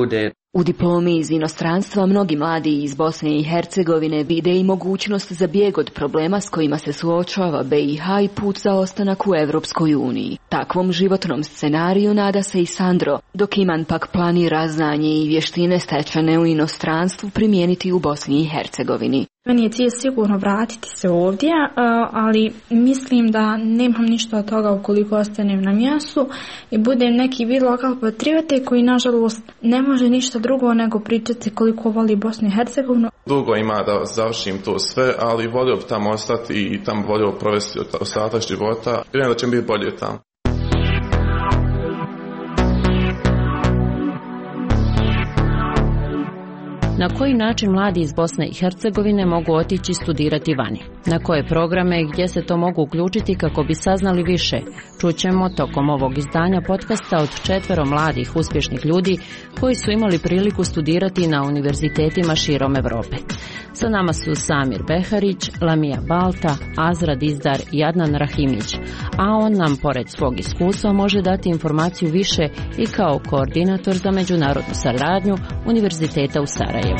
U diplomi iz inostranstva mnogi mladi iz Bosne i Hercegovine vide i mogućnost za bijeg od problema s kojima se suočava B i H i put za ostanak u Evropskoj uniji. Takvom životnom scenariju nada se i Sandro, dok Iman pak planira znanje i vještine stečene u inostranstvu primijeniti u Bosni i Hercegovini.
Meni je cilj sigurno vratiti se ovdje, ali mislim da nemam ništa od toga ukoliko ostanem na mjestu i budem neki vid lokal patriote koji nažalost ne može ništa drugo nego pričati koliko voli Bosnu i Hercegovinu.
Dugo ima da završim to sve, ali volio bi tamo ostati i tamo volio provesti ostatak života. Vjerujem da će mi biti bolje tamo.
Na koji način mladi iz Bosne i Hercegovine mogu otići studirati vani? Na koje programe i gdje se to mogu uključiti kako bi saznali više? Čućemo tokom ovog izdanja podcasta od četvero mladih uspješnih ljudi koji su imali priliku studirati na univerzitetima širom Europe. Sa nama su Samir Beharić, Lamija Balta, Azra Dizdar i Adnan Rahimić, a on nam pored svog iskustva može dati informaciju više i kao koordinator za međunarodnu saradnju Univerziteta u Sarajevu.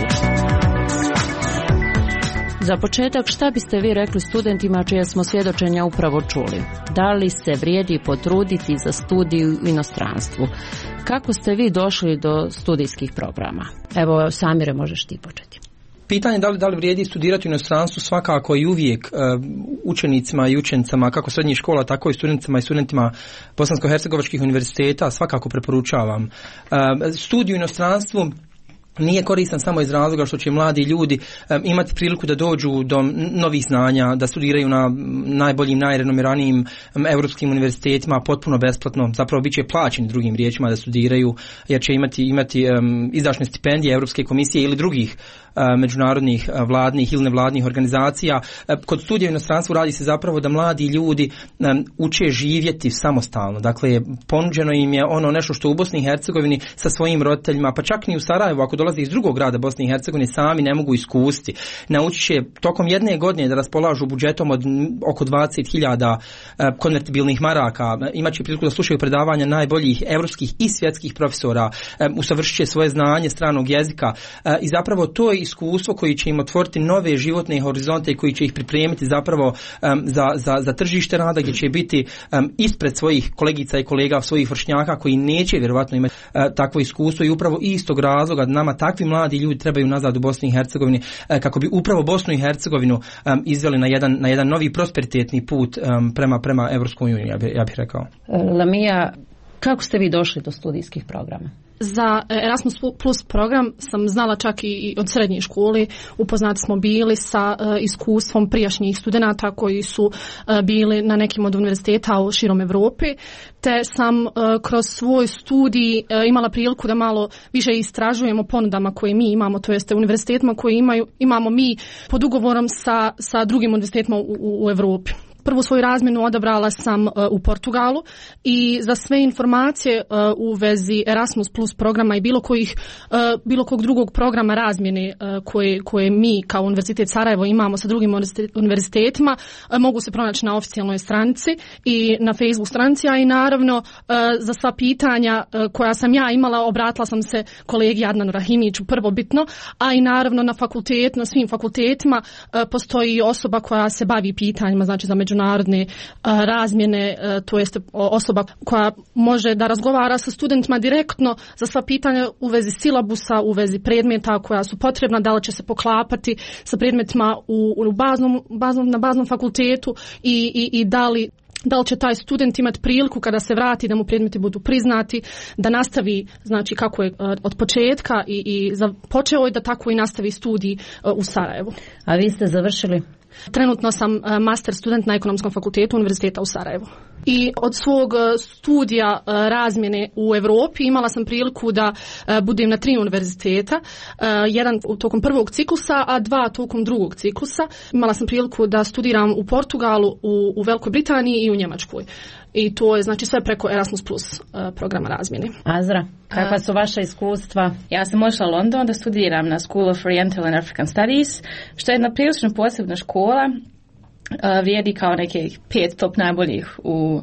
Za početak, šta biste vi rekli studentima čija smo svjedočenja upravo čuli? Da li se vrijedi potruditi za studiju u inostranstvu? Kako ste vi došli do studijskih programa? Evo, Samire, možeš ti početi.
Pitanje da li, da li vrijedi studirati u inostranstvu svakako i uvijek uh, učenicima i učenicama kako srednjih škola, tako i studentima i studentima bosansko-hercegovačkih univerziteta svakako preporučavam. Uh, studiju u inostranstvu nije koristan samo iz razloga što će mladi ljudi um, imati priliku da dođu do novih znanja, da studiraju na najboljim, najrenomiranijim um, europskim univerzitetima potpuno besplatno, zapravo bit će plaćeni drugim riječima da studiraju, jer će imati, imati um, izdašne stipendije Europske komisije ili drugih uh, međunarodnih uh, vladnih ili nevladnih organizacija. Uh, kod studija u inostranstvu radi se zapravo da mladi ljudi um, uče živjeti samostalno, dakle ponuđeno im je ono nešto što u Bosni i Hercegovini sa svojim roditeljima, pa čak ni u Sarajevu, ako dolaze iz drugog grada Bosne i Hercegovine, sami ne mogu iskusiti. Naučit će tokom jedne godine da raspolažu budžetom od oko dvadeset hiljada konvertibilnih maraka, imat će priliku da slušaju predavanja najboljih evropskih i svjetskih profesora, usavršit će svoje znanje stranog jezika i zapravo to je iskustvo koji će im otvoriti nove životne horizonte i koji će ih pripremiti zapravo za, za, za tržište rada, gdje će biti ispred svojih kolegica i kolega, svojih vršnjaka koji neće vjerovatno imati takvo iskustvo i upravo istog razloga nama takvi mladi ljudi trebaju nazad u Bosni i Hercegovini kako bi upravo Bosnu i Hercegovinu um, izveli na jedan, na jedan novi prosperitetni put um, prema, prema Evropskoj uniji, ja bih ja bih rekao.
Lamija, kako ste vi došli do studijskih programa?
Za Erasmus Plus program sam znala čak i od srednje škole, upoznati smo bili sa uh, iskustvom prijašnjih studenata koji su uh, bili na nekim od univerziteta u širom Europe, te sam uh, kroz svoj studij uh, imala priliku da malo više istražujemo ponudama koje mi imamo, to jeste univerzitetima koje imaju, imamo mi pod ugovorom sa, sa drugim univerzitetima u, u, u Europi. Prvu svoju razmjenu odabrala sam uh, u Portugalu i za sve informacije uh, u vezi Erasmus Plus programa i bilo kojih uh, bilo kog drugog programa razmjene uh, koje, koje mi kao Univerzitet Sarajevo imamo sa drugim univerzitetima uh, mogu se pronaći na oficijalnoj stranici i na Facebook stranici, a i naravno uh, za sva pitanja uh, koja sam ja imala obratila sam se kolegi Adnanu Rahimiću prvobitno, a i naravno na fakultetu, na svim fakultetima uh, postoji osoba koja se bavi pitanjima, znači za međunarodne uh, razmjene, uh, to jest osoba koja može da razgovara sa studentima direktno za sva pitanja u vezi silabusa, u vezi predmeta koja su potrebna, da li će se poklapati sa predmetima u, u baznom, baznom, na baznom fakultetu i, i, i da li da li će taj student imati priliku kada se vrati da mu predmeti budu priznati, da nastavi, znači kako je od početka i, i počeo je da tako i nastavi studij u Sarajevu.
A vi ste završili?
Trenutno sam master student na Ekonomskom fakultetu Univerziteta u Sarajevu. I od svog studija razmjene u Europi imala sam priliku da budem na tri univerziteta, jedan tokom prvog ciklusa, a dva tokom drugog ciklusa. Imala sam priliku da studiram u Portugalu, u, u Velikoj Britaniji i u Njemačkoj. I to je znači sve preko Erasmus Plus uh, programa razmjene.
Azra, kakva su vaša iskustva?
Ja sam ošla u London da studiram na School of Oriental and African Studies, što je jedna prilično posebna škola. Uh, vrijedi kao nekih pet top najboljih u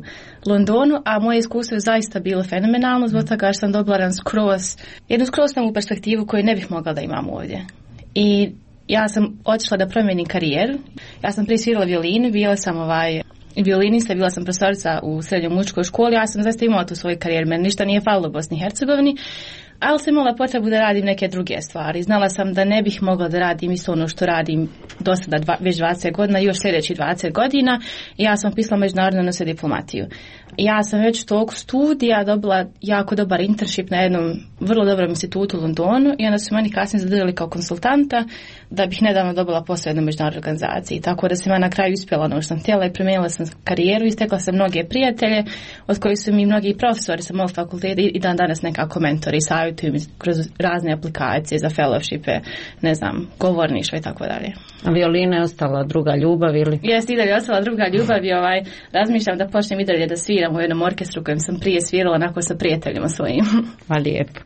Londonu, a moje iskustvo je zaista bilo fenomenalno zbog toga što sam dobila skroz, jednu skroz novu perspektivu koju ne bih mogla da imam ovdje. I ja sam otišla da promijenim karijeru. Ja sam prije svirala violinu, bila sam ovaj violinista, bila sam profesorica u srednjoj muzičkoj školi, ja sam zaista imala tu svoju karijeru, meni ništa nije falilo u Bosni i Hercegovini, ali sam imala potrebu da radim neke druge stvari. Znala sam da ne bih mogla da radim isto ono što radim do sada dva, već dvadeset godina i još sljedećih dvadeset godina. I ja sam pisala međunarodne odnose diplomatiju. I ja sam već tog studija dobila jako dobar internship na jednom vrlo dobrom institutu u Londonu i onda su meni kasnije zadržali kao konsultanta da bih nedavno dobila posao u jednoj međunarodnoj organizaciji. Tako da sam ja na kraju uspjela ono što sam htjela i promijenila sam karijeru i stekla sam mnoge prijatelje od kojih su mi mnogi profesori sa mog fakulteta i dan danas nekako mentori i savjetuju mi kroz razne aplikacije za fellowshipe, ne znam, govorništvo i tako dalje.
A violina je ostala druga ljubav ili?
Jeste, i dalje ostala druga ljubav i ovaj, razmišljam da počnem i dalje da sviram u jednom orkestru kojem sam prije svirala onako sa prijateljima svojim.
Pa lijepo.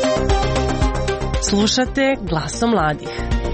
Slušate Glasom mladih.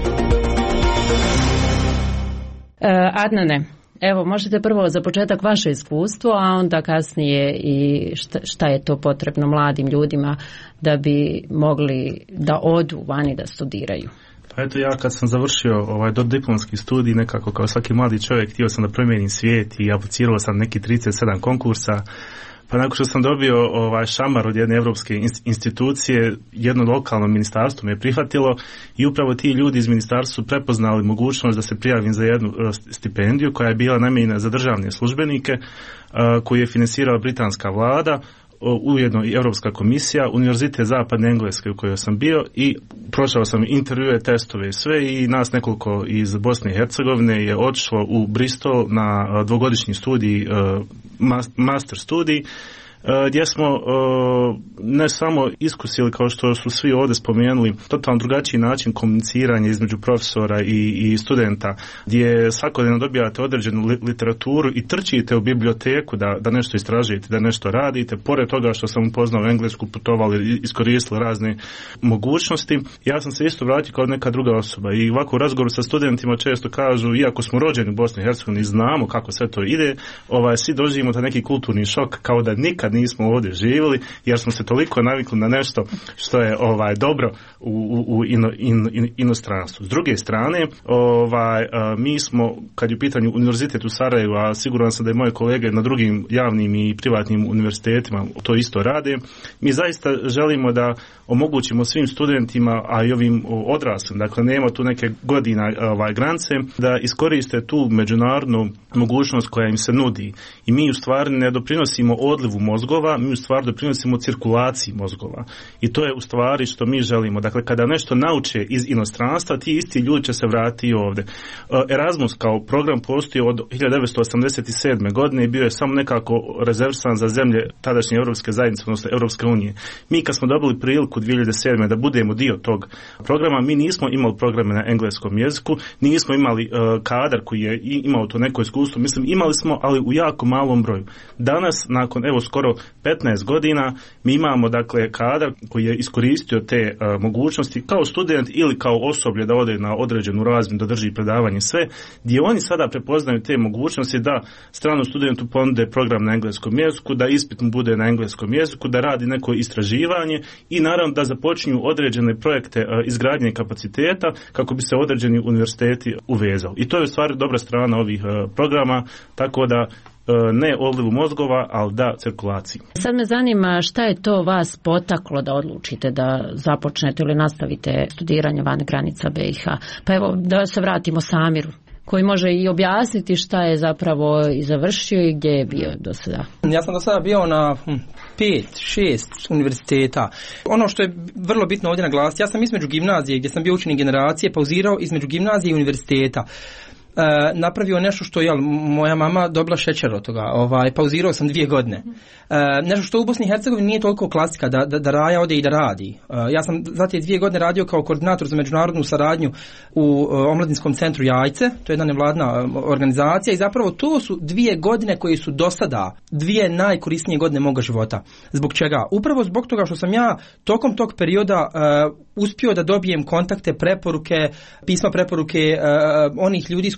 E, Adnane, evo možete prvo za početak vaše iskustvo, a onda kasnije i šta, šta je to potrebno mladim ljudima da bi mogli da odu vani da studiraju.
Pa eto, ja kad sam završio ovaj dodiplomski studij, nekako kao svaki mladi čovjek htio sam da promijenim svijet i aplicirao sam neki trideset sedam konkursa. Pa nakon što sam dobio ovaj šamar od jedne evropske institucije, jedno lokalno ministarstvo me je prihvatilo i upravo ti ljudi iz ministarstva su prepoznali mogućnost da se prijavim za jednu stipendiju koja je bila namijenjena za državne službenike, koju je finansirala britanska vlada, ujedno i Europska komisija, Univerzitet Zapadne Engleske u kojoj sam bio i prošao sam intervjue, testove i sve i nas nekoliko iz Bosne i Hercegovine je otišlo u Bristol na dvogodišnji studij, master studij, gdje smo ne samo iskusili, kao što su svi ovdje spomenuli, totalno drugačiji način komuniciranja između profesora i, i studenta, gdje svakodnevno dobijate određenu literaturu i trčite u biblioteku da, da nešto istražujete, da nešto radite. Pored toga što sam upoznao englesku, putovali, iskoristili razne mogućnosti, ja sam se isto vratio kao neka druga osoba i ovako u razgovoru sa studentima često kažu, iako smo rođeni u Bosni i Hercegovini, znamo kako sve to ide, ovaj, svi doživimo taj neki kulturni šok kao da nikad nismo ovdje živjeli, jer smo se toliko navikli na nešto što je ovaj dobro u, u ino, in, in, inostranstvu. S druge strane, ovaj, mi smo, kad je u pitanju univerzitet u Sarajevu, a siguran sam da i moje kolege na drugim javnim i privatnim univerzitetima to isto rade, mi zaista želimo da omogućimo svim studentima, a i ovim odraslim, dakle nema tu neke godina ovaj, granice, da iskoriste tu međunarodnu mogućnost koja im se nudi. I mi u stvari ne doprinosimo odlivu mozgova, mi u stvari doprinosimo cirkulaciji mozgova. I to je u stvari što mi želimo. Dakle, kada nešto nauče iz inostranstva, ti isti ljudi će se vratiti ovdje. Erasmus kao program postoji od hiljadu devetsto osamdeset sedme godine i bio je samo nekako rezervisan za zemlje tadašnje Europske zajednice, odnosno Europske unije. Mi kad smo dobili priliku dvije hiljade sedme da budemo dio tog programa, mi nismo imali programe na engleskom jeziku, nismo imali uh, kadar koji je imao to neko iskustvo, mislim imali smo, ali u jako malom broju. Danas, nakon evo skoro petnaest godina, mi imamo dakle kadar koji je iskoristio te uh, mogućnosti kao student ili kao osoblje da ode na određenu razmjenu, da drži predavanje, sve, gdje oni sada prepoznaju te mogućnosti da stranom studentu ponude program na engleskom jeziku, da ispit mu bude na engleskom jeziku, da radi neko istraživanje i naravno da započinju određene projekte uh, izgradnje kapaciteta kako bi se određeni univerziteti uvezali. I to je u stvari dobra strana ovih uh, programa, tako da ne odlivu mozgova, ali da cirkulaciji.
Sad me zanima šta je to vas potaklo da odlučite da započnete ili nastavite studiranje van granica B i H. Pa evo da se vratimo Samiru, koji može i objasniti šta je zapravo i završio i gdje je bio do sada.
Ja sam do sada bio na pet, šest univerziteta. Ono što je vrlo bitno ovdje naglasiti, ja sam između gimnazije gdje sam bio učenik generacije pauzirao između gimnazije i univerziteta. Uh, napravio nešto što je moja mama dobila šećer od toga, ovaj, pauzirao sam dvije godine. Uh, nešto što u Bosni i Hercegovini nije toliko klasika da, da, da Raja ode i da radi. Uh, ja sam za te dvije godine radio kao koordinator za međunarodnu saradnju u uh, omladinskom centru Jajce, to je jedna nevladna uh, organizacija i zapravo to su dvije godine koje su do sada dvije najkorisnije godine moga života. Zbog čega? Upravo zbog toga što sam ja tokom tog perioda uh, uspio da dobijem kontakte, preporuke, pisma preporuke uh, onih ljudi s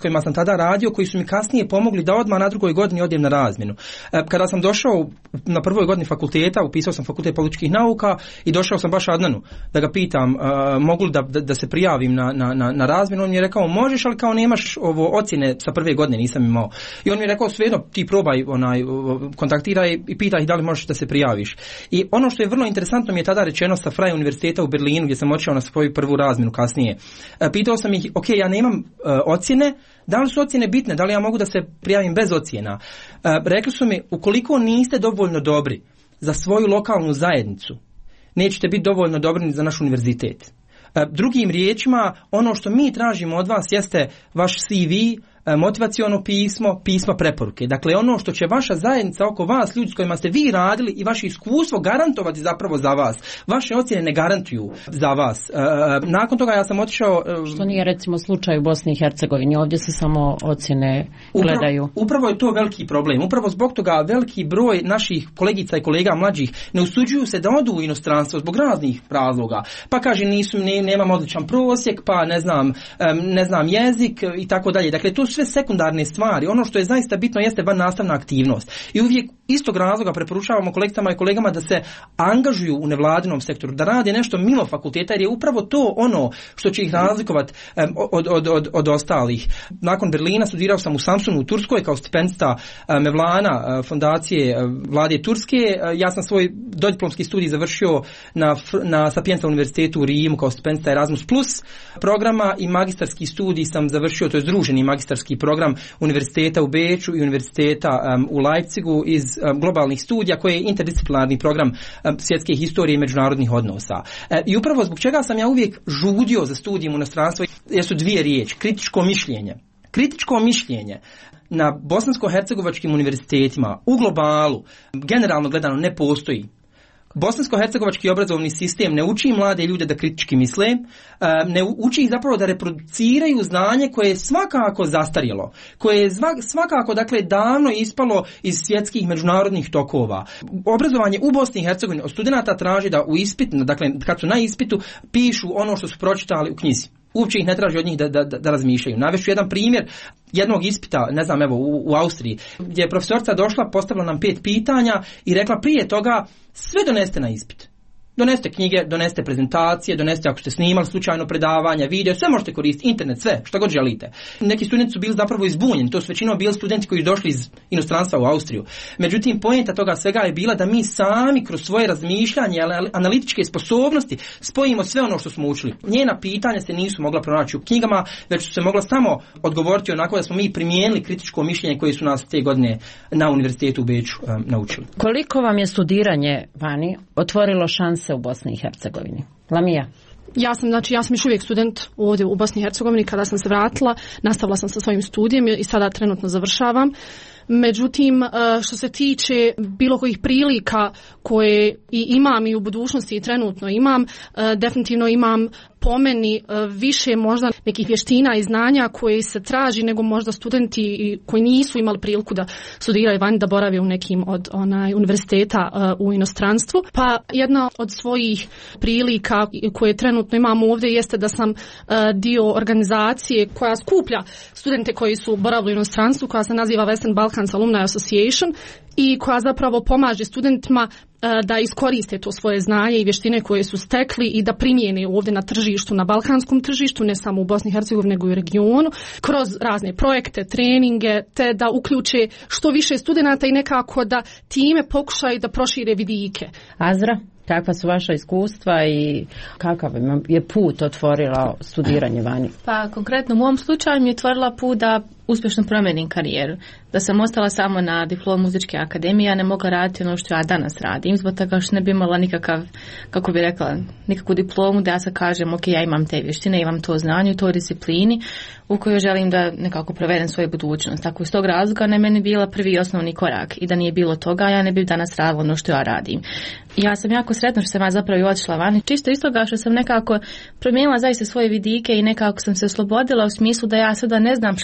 kojima sam tada radio, koji su mi kasnije pomogli da odmah na drugoj godini odem na razmjenu. Kada sam došao na prvoj godini fakulteta, upisao sam fakultet političkih nauka i došao sam baš Adnanu da ga pitam mogu li da, da, da se prijavim na, na, na, na razmjenu. On mi je rekao možeš, ali kao nemaš ovo ocjene sa prve godine, nisam imao. I on mi je rekao svejedno ti probaj, onaj, kontaktiraj i pitaj ih da li možeš da se prijaviš. I ono što je vrlo interesantno mi je tada rečeno sa Freie univerziteta u Berlinu, gdje sam otišao na svoju prvu razmjenu kasnije. Pitao sam ih, ok, ja nemam uh, ocjene, da li su ocjene bitne, da li ja mogu da se prijavim bez ocjena? Uh, rekli su mi, ukoliko niste dovoljno dobri za svoju lokalnu zajednicu, nećete biti dovoljno dobri za naš univerzitet. Uh, drugim riječima, ono što mi tražimo od vas jeste vaš C V, motivaciono pismo, pisma preporuke. Dakle, ono što će vaša zajednica oko vas, ljudi s kojima ste vi radili i vaše iskustvo garantovati zapravo za vas. Vaše ocjene ne garantuju za vas. E, nakon toga ja sam otišao... E,
što nije recimo slučaj u Bosni i Hercegovini, ovdje se samo ocjene gledaju.
Upravo, upravo je to veliki problem. Upravo zbog toga veliki broj naših kolegica i kolega mlađih ne usuđuju se da odu u inostranstvo zbog raznih razloga. Pa kaže, nisu, ne, nemam odličan prosjek, pa ne znam, ne znam jezik i tako dalje. Dakle, to sve sekundarne stvari. Ono što je zaista bitno jeste van nastavna aktivnost. I uvijek istog razloga preporučavamo kolegicama i kolegama da se angažuju u nevladinom sektoru, da rade nešto mimo fakulteta, jer je upravo to ono što će ih razlikovati um, od, od, od, od ostalih. Nakon Berlina studirao sam u Samsunu u Turskoj kao stipendista uh, Mevlana, uh, fondacije uh, vlade Turske. Uh, ja sam svoj dodiplomski studij završio na, na Sapienza univerzitetu u Rimu kao stipendista Erasmus plus programa i magistarski studij sam završio, to je združeni magistarski program univerziteta u Beču i univerziteta um, u Leipzigu iz um, globalnih studija, koji je interdisciplinarni program um, svjetske historije i međunarodnih odnosa. E, I upravo zbog čega sam ja uvijek žudio za studijem u inostranstvu jesu dvije riječi, kritičko mišljenje. Kritičko mišljenje na bosansko-hercegovačkim univerzitetima u globalu generalno gledano ne postoji. Bosansko-hercegovački obrazovni sistem ne uči mlade ljude da kritički misle, ne uči ih zapravo da reproduciraju znanje koje je svakako zastarjelo, koje je svakako dakle davno ispalo iz svjetskih međunarodnih tokova. Obrazovanje u Bosni i Hercegovini od studenata traži da u ispitu, dakle kad su na ispitu, pišu ono što su pročitali u knjizi. Uopće ih ne traži od njih da, da, da razmišljaju. Navešću jedan primjer jednog ispita, ne znam, evo u, u Austriji, gdje je profesorica došla, postavila nam pet pitanja i rekla prije toga sve doneste na ispit. Donesite knjige, donesite prezentacije, donesite ako ste snimali slučajno predavanja, video, sve možete koristiti, internet, sve, što god želite. Neki studenti su bili zapravo izbunjeni, to su većinom bili studenti koji su došli iz inostranstva u Austriju. Međutim, poenta toga svega je bila da mi sami kroz svoje razmišljanje, analitičke sposobnosti spojimo sve ono što smo učili. Njena pitanja se nisu mogla pronaći u knjigama, već su se mogla samo odgovoriti onako da smo mi primijenili kritičko mišljenje koje su nas te godine na univerzitetu u Beču um, naučili.
Koliko vam je studiranje vani otvorilo šanse u Bosni i Hercegovini? Lamija?
Ja sam, znači, ja sam još uvijek student ovdje u Bosni i Hercegovini. Kada sam se vratila, nastavila sam sa svojim studijem i sada trenutno završavam. Međutim, što se tiče bilo kojih prilika koje i imam i u budućnosti i trenutno imam, definitivno imam po meni više možda nekih vještina i znanja koje se traži nego možda studenti koji nisu imali priliku da studiraju vani, da borave u nekim od onaj univerziteta u inostranstvu. Pa jedna od svojih prilika koje trenutno imam ovdje jeste da sam dio organizacije koja skuplja studente koji su boravili u inostranstvu, koja se naziva Western Balkans Alumni Association i koja zapravo pomaže studentima da iskoriste to svoje znanje i vještine koje su stekli i da primijene ovdje na tržištu, na balkanskom tržištu, ne samo u Bosni i Hercegovini nego i u regionu, kroz razne projekte, treninge, te da uključe što više studenata i nekako da time pokušaju da prošire vidike.
Azra, kakva su vaša iskustva i kakav je put otvorila studiranje vani?
Pa konkretno u mom slučaju mi je otvorila put da uspješno promijenim karijeru. Da sam ostala samo na diplomu muzičke akademije, ja ne mogla raditi ono što ja danas radim, zbog toga što ne bi imala nikakav, kako bi rekla, nikakvu diplomu da ja sad kažem, ok, ja imam te vještine, imam to znanje u toj disciplini u kojoj želim da nekako provedem svoju budućnost. Tako iz tog razloga na meni bila prvi osnovni korak i da nije bilo toga, ja ne bi danas radila ono što ja radim. Ja sam jako sretna što sam ja zapravo i otišla vani, čisto iz toga što sam nekako promijenila zaista svoje vidike i nekako sam se oslobodila u smislu da ja sada ne znam šta ću raditi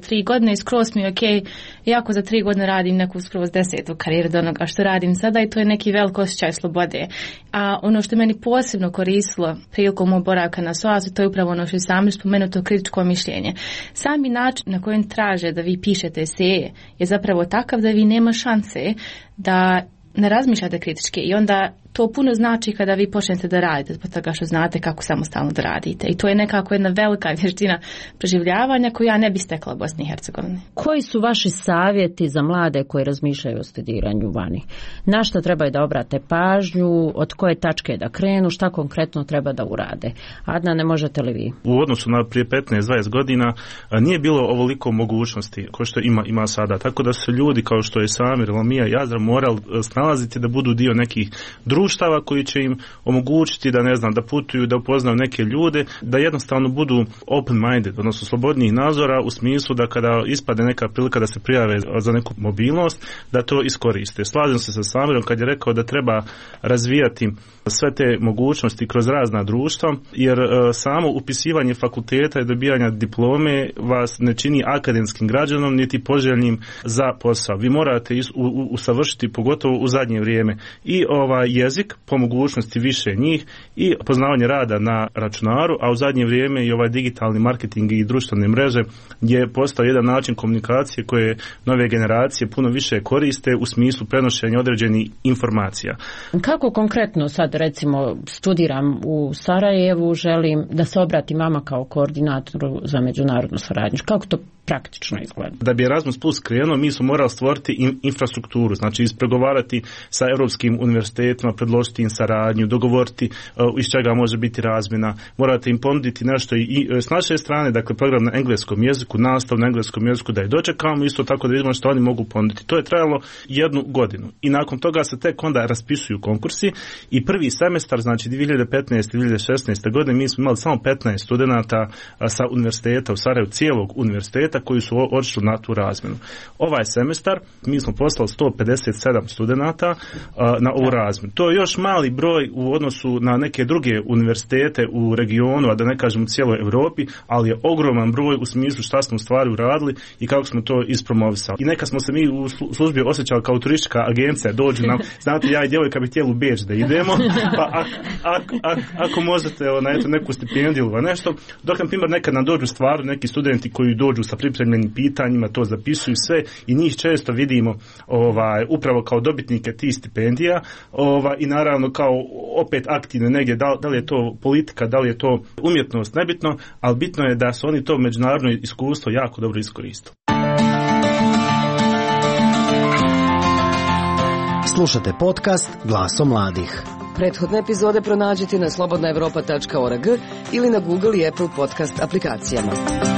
tri godine i skroz mi je ok, iako za tri godine radim neku skroz desetu karijeru do onoga što radim sada i to je neki velik osjećaj slobode. A ono što je meni posebno koristilo prilikom mog boravka na S O A S-u, to je upravo ono što je sami spomenuto kritičko mišljenje. Sami način na kojem traže da vi pišete eseje je zapravo takav da vi nema šanse da ne razmišljate kritički i onda to puno znači kada vi počnete da radite zbog toga što znate kako samostalno da radite. I to je nekako jedna velika vještina preživljavanja koju ja ne bi stekla u Bosni i Hercegovini.
Koji su vaši savjeti za mlade koji razmišljaju o studiranju vani? Na šta trebaju da obrate pažnju, od koje tačke da krenu, šta konkretno treba da urade? Adna, ne možete li vi?
U odnosu na prije petnaest dvadeset godina nije bilo ovoliko mogućnosti kao što ima, ima sada. Tako da su ljudi kao što je Samir, Lamija i Azra morali snalaziti da budu dio nekih društva koji će im omogućiti da ne znam da putuju, da upoznaju neke ljude, da jednostavno budu open-minded, odnosno slobodnijih nazora u smislu da kada ispade neka prilika da se prijave za neku mobilnost, da to iskoriste. Slažem se sa Samirom kad je rekao da treba razvijati sve te mogućnosti kroz razna društva, jer e, samo upisivanje fakulteta i dobijanje diplome vas ne čini akademskim građanom niti poželjnim za posao. Vi morate is, u, u, usavršiti pogotovo u zadnje vrijeme i ovaj jezik, po mogućnosti više njih, i poznavanje rada na računaru, a u zadnje vrijeme i ovaj digitalni marketing i društvene mreže je postao jedan način komunikacije koje nove generacije puno više koriste u smislu prenošenja određenih informacija.
Kako konkretno sad recimo studiram u Sarajevu, želim da se obratim vama kao koordinatoru za međunarodnu suradnju? Kako to praktično izgleda?
Da bi Erasmus Plus krenuo, mi smo morali stvoriti in, infrastrukturu, znači ispregovarati sa europskim univerzitetima, predložiti im saradnju, dogovoriti uh, iz čega može biti razmjena, morate im ponuditi nešto i, i s naše strane, dakle program na engleskom jeziku, nastav na engleskom jeziku da je dočekamo, isto tako da vidimo što oni mogu ponuditi. To je trajalo jednu godinu i nakon toga se tek onda raspisuju konkursi i prvi semestar, znači dvije hiljade petnaeste dvije hiljade šesnaeste godine mi smo imali samo petnaest studenata sa univerziteta u Sarajevu, cijelog univerziteta koji su odšli na tu razmjenu. Ovaj semestar mi smo poslali sto pedeset sedam studenata uh, na ovu razmjenu. To je još mali broj u odnosu na neke druge univerzitete u regionu, a da ne kažem u cijeloj Europi, ali je ogroman broj u smislu šta smo u stvari uradili i kako smo to ispromovisali. I neka smo se mi u službi osjećali kao turistička agencija, dođu nam, znate, ja i djevojka bi htjeli u Beč da idemo, pa ak, ak, ak, ako možete na eto, neku stipendiju ili nešto, dok na primjer nekad nam dođu stvarno neki studenti koji dođu sa pripremljenim pitanjima, to zapisuju sve i njih često vidimo ovaj, upravo kao dobitnike tih stipendija ovaj, i naravno kao opet aktivne negdje, da, da li je to politika, da li je to umjetnost, nebitno, ali bitno je da su oni to međunarodno iskustvo jako dobro iskoristili.
Slušate podcast Glaso mladih.
Prethodne epizode pronađite na slobodna evropa tačka org ili na Google i Apple podcast aplikacijama.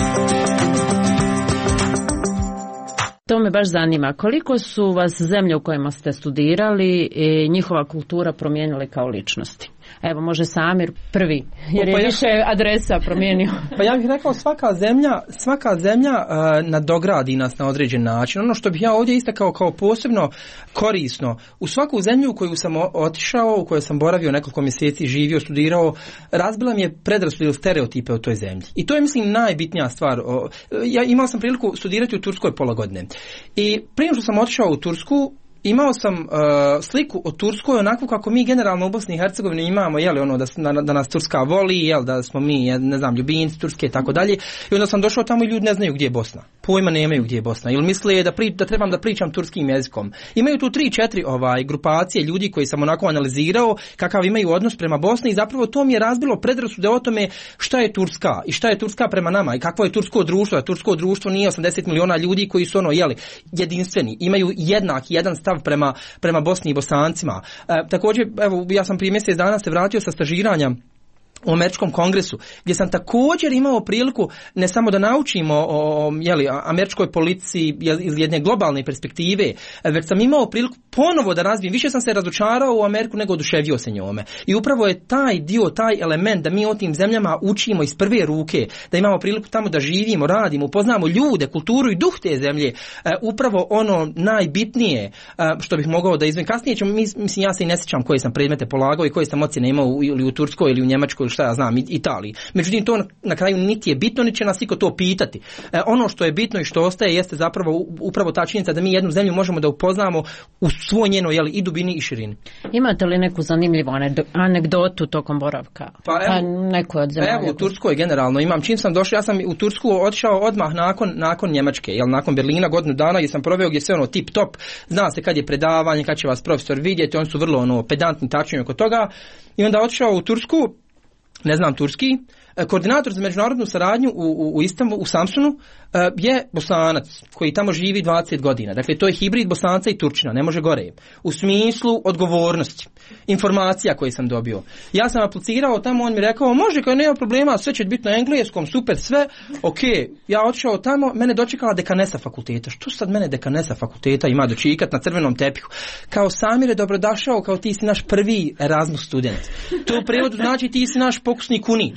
To me baš zanima. Koliko su vas zemlje u kojima ste studirali i njihova kultura promijenili kao ličnosti? Evo, može Samir prvi, jer je pa više ja, adresa promijenio.
Pa ja bih rekao, svaka zemlja, svaka zemlja uh, nadogradi nas na određen način. Ono što bih ja ovdje istakao kao posebno korisno, u svaku zemlju u koju sam otišao, u kojoj sam boravio nekoliko mjeseci, živio, studirao, razbila mi je predrasude ili stereotipe o toj zemlji. I to je, mislim, najbitnija stvar. Ja imao sam priliku studirati u Turskoj pola godine. I prije što sam otišao u Tursku, imao sam uh, sliku o Turskoj onako kako mi generalno u Bosni i Hercegovini imamo, jel, ono da, da, da nas Turska voli, jel, da smo mi, ne znam, ljubimci Turske i tako dalje. I onda sam došao tamo i ljudi ne znaju gdje je Bosna. Pojma nemaju gdje je Bosna. Ili misle da, pri, da trebam da pričam turskim jezikom. Imaju tu tri, četiri ovaj, grupacije ljudi koji sam onako analizirao kakav imaju odnos prema Bosni i zapravo to mi je razbilo predrasude o tome šta je Turska i šta je Turska prema nama i kakvo je tursko društvo. Tursko društvo nije osamdeset miliona ljudi koji su ono, jeli, jedinstveni. Imaju jednak, jedan stav prema, prema Bosni i Bosancima. E, također, evo, ja sam prije mjesec dana se vratio sa stažiranja u američkom kongresu, gdje sam također imao priliku ne samo da naučimo o, o jeli, američkoj politici iz jedne globalne perspektive, već sam imao priliku ponovo da razvijem. Više sam se razočarao u Ameriku nego oduševio se njome. I upravo je taj dio, taj element da mi o tim zemljama učimo iz prve ruke, da imamo priliku tamo da živimo, radimo, upoznamo ljude, kulturu i duh te zemlje, e, upravo ono najbitnije e, što bih mogao da izvem. Kasnije ćemo, mislim, ja se i ne sjećam koje sam predmete polagao i koje sam ocjene imao u, ili u Turskoj ili u Njemačkoj ili šta ja znam, Italiji. Međutim, to na kraju niti je bitno, niti će nas niko to pitati. E, ono što je bitno i što ostaje jeste zapravo upravo ta činjenica da mi jednu zemlju možemo da upoznamo u svoj njenoj, jeli, i dubini i širini.
Imate li neku zanimljivu anegdotu tokom boravka?
Pa evo,
neko od zemalja.
Evo u Turskoj generalno imam, čim sam došao, ja sam u Tursku otišao odmah nakon, nakon Njemačke, jel, nakon Berlina, godinu dana gdje sam proveo gdje sve ono tip top, zna se kad je predavanje, kad će vas profesor vidjeti, oni su vrlo ono pedantni, tačni oko toga, i onda otišao u Tursku, ne znam turski, koordinator za međunarodnu saradnju u, u, u Istanbulu, u Samsunu, je Bosanac koji tamo živi dvadeset godina. Dakle, to je hibrid Bosanca i Turčina, ne može gore. U smislu odgovornosti, informacija koje sam dobio. Ja sam aplicirao tamo, on mi rekao, može, kao nema problema, sve će biti na engleskom, super, sve, ok. Ja otišao tamo, mene dočekala dekanesa fakulteta. Što sad mene dekanesa fakulteta ima dočikat na crvenom tepihu? Kao Samire, dobrodošao, kao ti si naš prvi Erasmus student. To u prijevodu znači ti si naš pokusni kunić.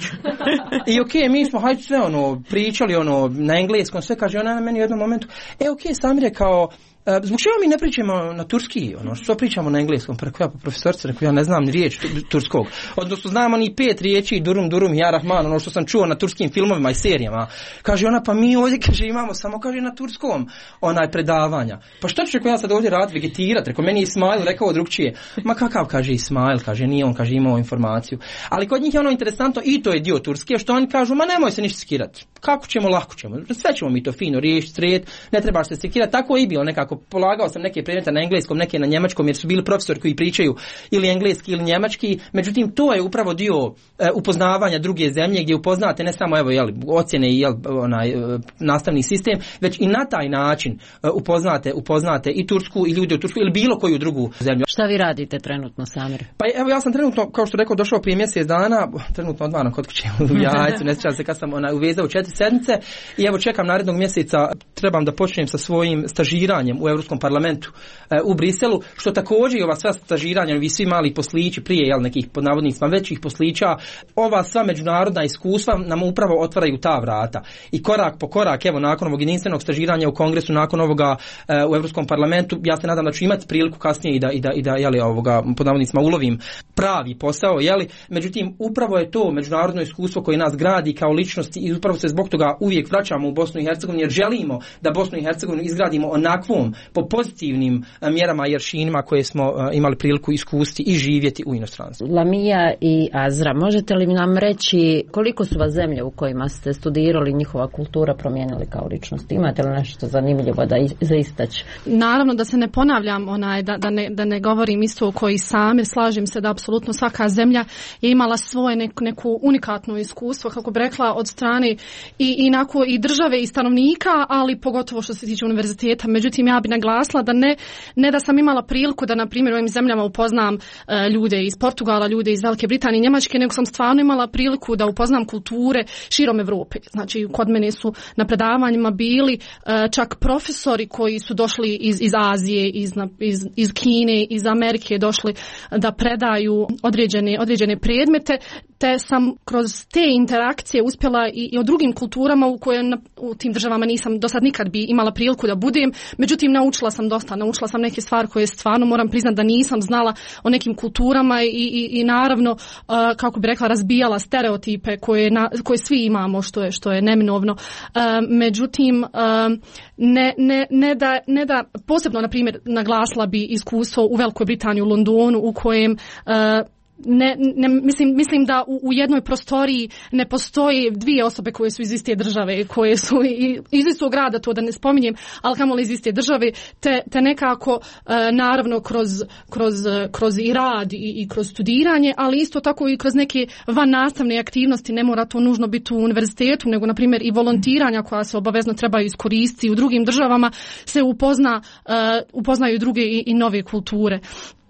I ok, mi smo hajde sve ono, pričali ono, na engleskom, sve, kaže ona na meni u jednom momentu, e ok, Samire, kao, zbog čega mi ne pričamo na turski, ono, što pričamo na engleskom? Pa rekao ja, pa profesorce, rekao ja ne znam ni riječ turskog. Odnosno znamo ni pet riječi, durum, durum, ja rahman, ono što sam čuo na turskim filmovima i serijama. Kaže ona, pa mi ovdje, kaže, imamo samo, kaže, na turskom onaj predavanja. Pa što ću, rekao ja sad ovdje rad vegetirat? Rekao, meni je Ismail rekao drugčije. Ma kakav, kaže, Ismail, kaže, nije on, kaže, imao informaciju. Ali kod njih je ono interesantno, i to je dio Turske, što oni kažu, ma nemoj se ništa sekirati. Kako ćemo, lako ćemo. Sve ćemo mi to fino riješiti, sred, ne trebaš se sekirati. Tako je i bilo nekako. Polagao sam neke predmete na engleskom, neke na njemačkom, jer su bili profesori koji pričaju ili engleski ili njemački. Međutim, to je upravo dio e, upoznavanja druge zemlje, gdje upoznate ne samo evo jel, ocjene i jel, onaj e, nastavni sistem, već i na taj način e, upoznate upoznate i Tursku i ljude u Tursku ili bilo koju drugu zemlju.
Šta vi radite trenutno, Samir?
Pa evo ja sam trenutno, kao što rekao, došao prije mjesec dana, trenutno odvaram kod kuće u Jajcu, ne sjećam se kad sam onaj uvezao četiri sedmice i evo čekam narednog mjeseca, trebam da počnem sa svojim stažiranjem u Europskom parlamentu e, u Briselu, što također i ova sva stažiranja, vi svi mali poslići prije, jel, nekih pod navodnicima većih poslića, ova sva međunarodna iskustva nam upravo otvaraju ta vrata. I korak po korak, evo, nakon ovog jedinstvenog stažiranja u Kongresu, nakon ovoga e, u Europskom parlamentu, ja se nadam da ću imati priliku kasnije i da, i da, i da jeli, ovoga, pod navodnicima ulovim pravi posao, jeli. Međutim, upravo je to međunarodno iskustvo koje nas gradi kao ličnosti i upravo se zbog toga uvijek vraćamo u Bosnu i Hercegovinu, jer želimo da Bosnu i Hercegovinu izgradimo onakvom po pozitivnim mjerama i aršinima koje smo imali priliku iskusti i živjeti u inostranstvu.
Lamija i Azra, možete li nam reći koliko su vas zemlje u kojima ste studirali, njihova kultura promijenili kao ličnost? Imate li nešto zanimljivo da za istaći?
Naravno da se ne ponavljam, onaj, da, da, ne, da ne govorim isto koji sami, slažem se da apsolutno svaka zemlja je imala svoje neku, neku unikatno iskustvo, kako bi rekla, od strane i, inako, i države i stanovnika, ali pogotovo što se tiče univerziteta. Međutim, ja bi naglasila da ne, ne da sam imala priliku da, na primjer, u ovim zemljama upoznam uh, ljude iz Portugala, ljude iz Velike Britanije i Njemačke, nego sam stvarno imala priliku da upoznam kulture širom Evrope. Znači, kod mene su na predavanjima bili uh, čak profesori koji su došli iz, iz Azije, iz, iz, iz Kine, iz Amerike, došli da predaju određene, određene predmete, te sam kroz te interakcije uspjela i, i o drugim kulturama u koje na, u tim državama nisam do sad nikad bi imala priliku da budem. Međutim, naučila sam dosta, naučila sam neke stvari koje stvarno moram priznati da nisam znala o nekim kulturama i, i, i naravno, uh, kako bi rekla, razbijala stereotipe koje, na, koje svi imamo, što je, što je neminovno. Uh, međutim, uh, ne, ne, ne, da, ne da posebno, na primjer, naglasila bi iskustvo u Velikoj Britaniji, u Londonu, u kojem uh, Ne, ne, mislim, mislim da u, u jednoj prostoriji ne postoji dvije osobe koje su iz iste države, koje su i, iz istog grada, to da ne spominjem, ali kamoli iz iste države, te, te nekako e, naravno kroz, kroz, kroz i rad i, i kroz studiranje, ali isto tako i kroz neke van nastavne aktivnosti, ne mora to nužno biti u univerzitetu, nego na primjer i volontiranja koja se obavezno trebaju iskoristiti u drugim državama, se upozna, e, upoznaju druge i, i nove kulture.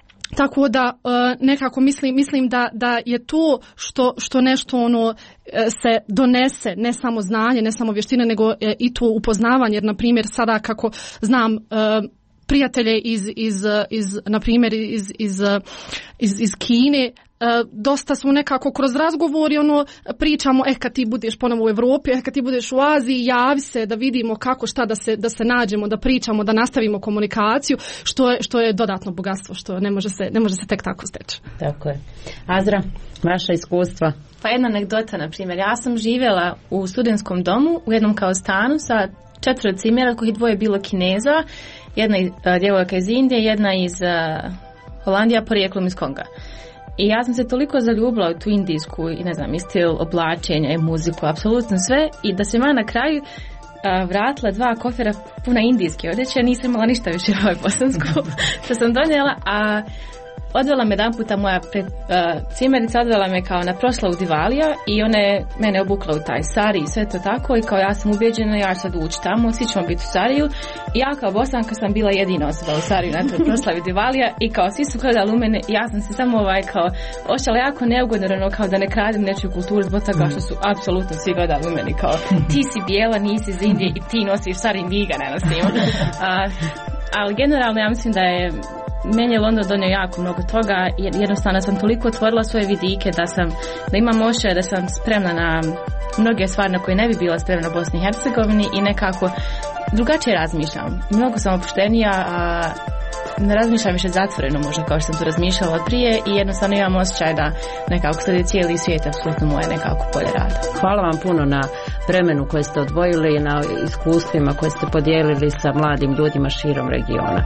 Tako da nekako mislim, mislim da, da je to što, što nešto ono se donese, ne samo znanje, ne samo vještine, nego i to upoznavanje. Jer, na primjer, sada kako znam prijatelje iz, iz, iz na primjer iz, iz, iz, iz Kine. Uh, dosta smo nekako kroz razgovori ono pričamo, eh kad ti budeš ponovo u Europi, eh kad ti budeš u Aziji, javi se da vidimo kako šta da se, da se nađemo, da pričamo, da nastavimo komunikaciju, što je, što je dodatno bogatstvo, što ne može se, ne može se tek tako steći.
Tako je. Azra, vaša iskustva?
Pa jedna anegdota, na primjer, ja sam živjela u studentskom domu u jednom kao stanu sa četvoro cimera kojih dvoje bilo Kineza, jedna uh, djevojka iz Indije, jedna iz uh, Holandija, porijeklom iz Konga. I ja sam se toliko zaljubila u tu indijsku i ne znam, i stil oblačenja i muziku, apsolutno sve, i da se ma na kraju a, vratila dva kofera puna indijske odjeće, nisam imala ništa više ovaj bosansku što sam donijela, a odvela me jedan puta moja pred, uh, cimerica, odvela me kao na proslavu Divalija i ona je mene obukla u taj sari i sve to tako, i kao ja sam ubeđena, ja ću sad ući tamo, svi ćemo biti u sariju, i ja kao Bosanka sam bila jedina osoba u sariju na toj proslavi Divalija, i kao svi su gledali u mene, ja sam se samo ovaj kao ošala jako neugodno, ono, kao da ne kradim nečiju kulturu zbog toga što su apsolutno svi gledali u meni, kao ti si bijela, nisi iz Indije i ti nosiš sari, mi ga ne nosimo. A, ali generalno ja mislim da je meni je London donio jako mnogo toga, jer jednostavno sam toliko otvorila svoje vidike da sam, da imam ošće, da sam spremna na mnoge stvari na koje ne bi bila spremna u Bosni i Hercegovini, i nekako drugačije razmišljam. Mnogo sam opuštenija, a ne razmišljam više zatvoreno možda kao što sam to razmišljala prije, i jednostavno imam osjećaj da nekako sad je cijeli svijet apsolutno moje nekako polje rada.
Hvala vam puno na vremenu koje ste odvojili i na iskustvima koje ste podijelili sa mladim ljudima širom regiona.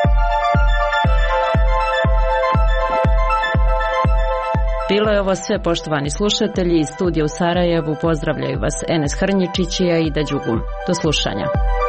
Bilo je ovo sve, poštovani slušatelji. Iz studija u Sarajevu pozdravljaju vas Enes Hrnjičić i Aida Đugum. Do slušanja.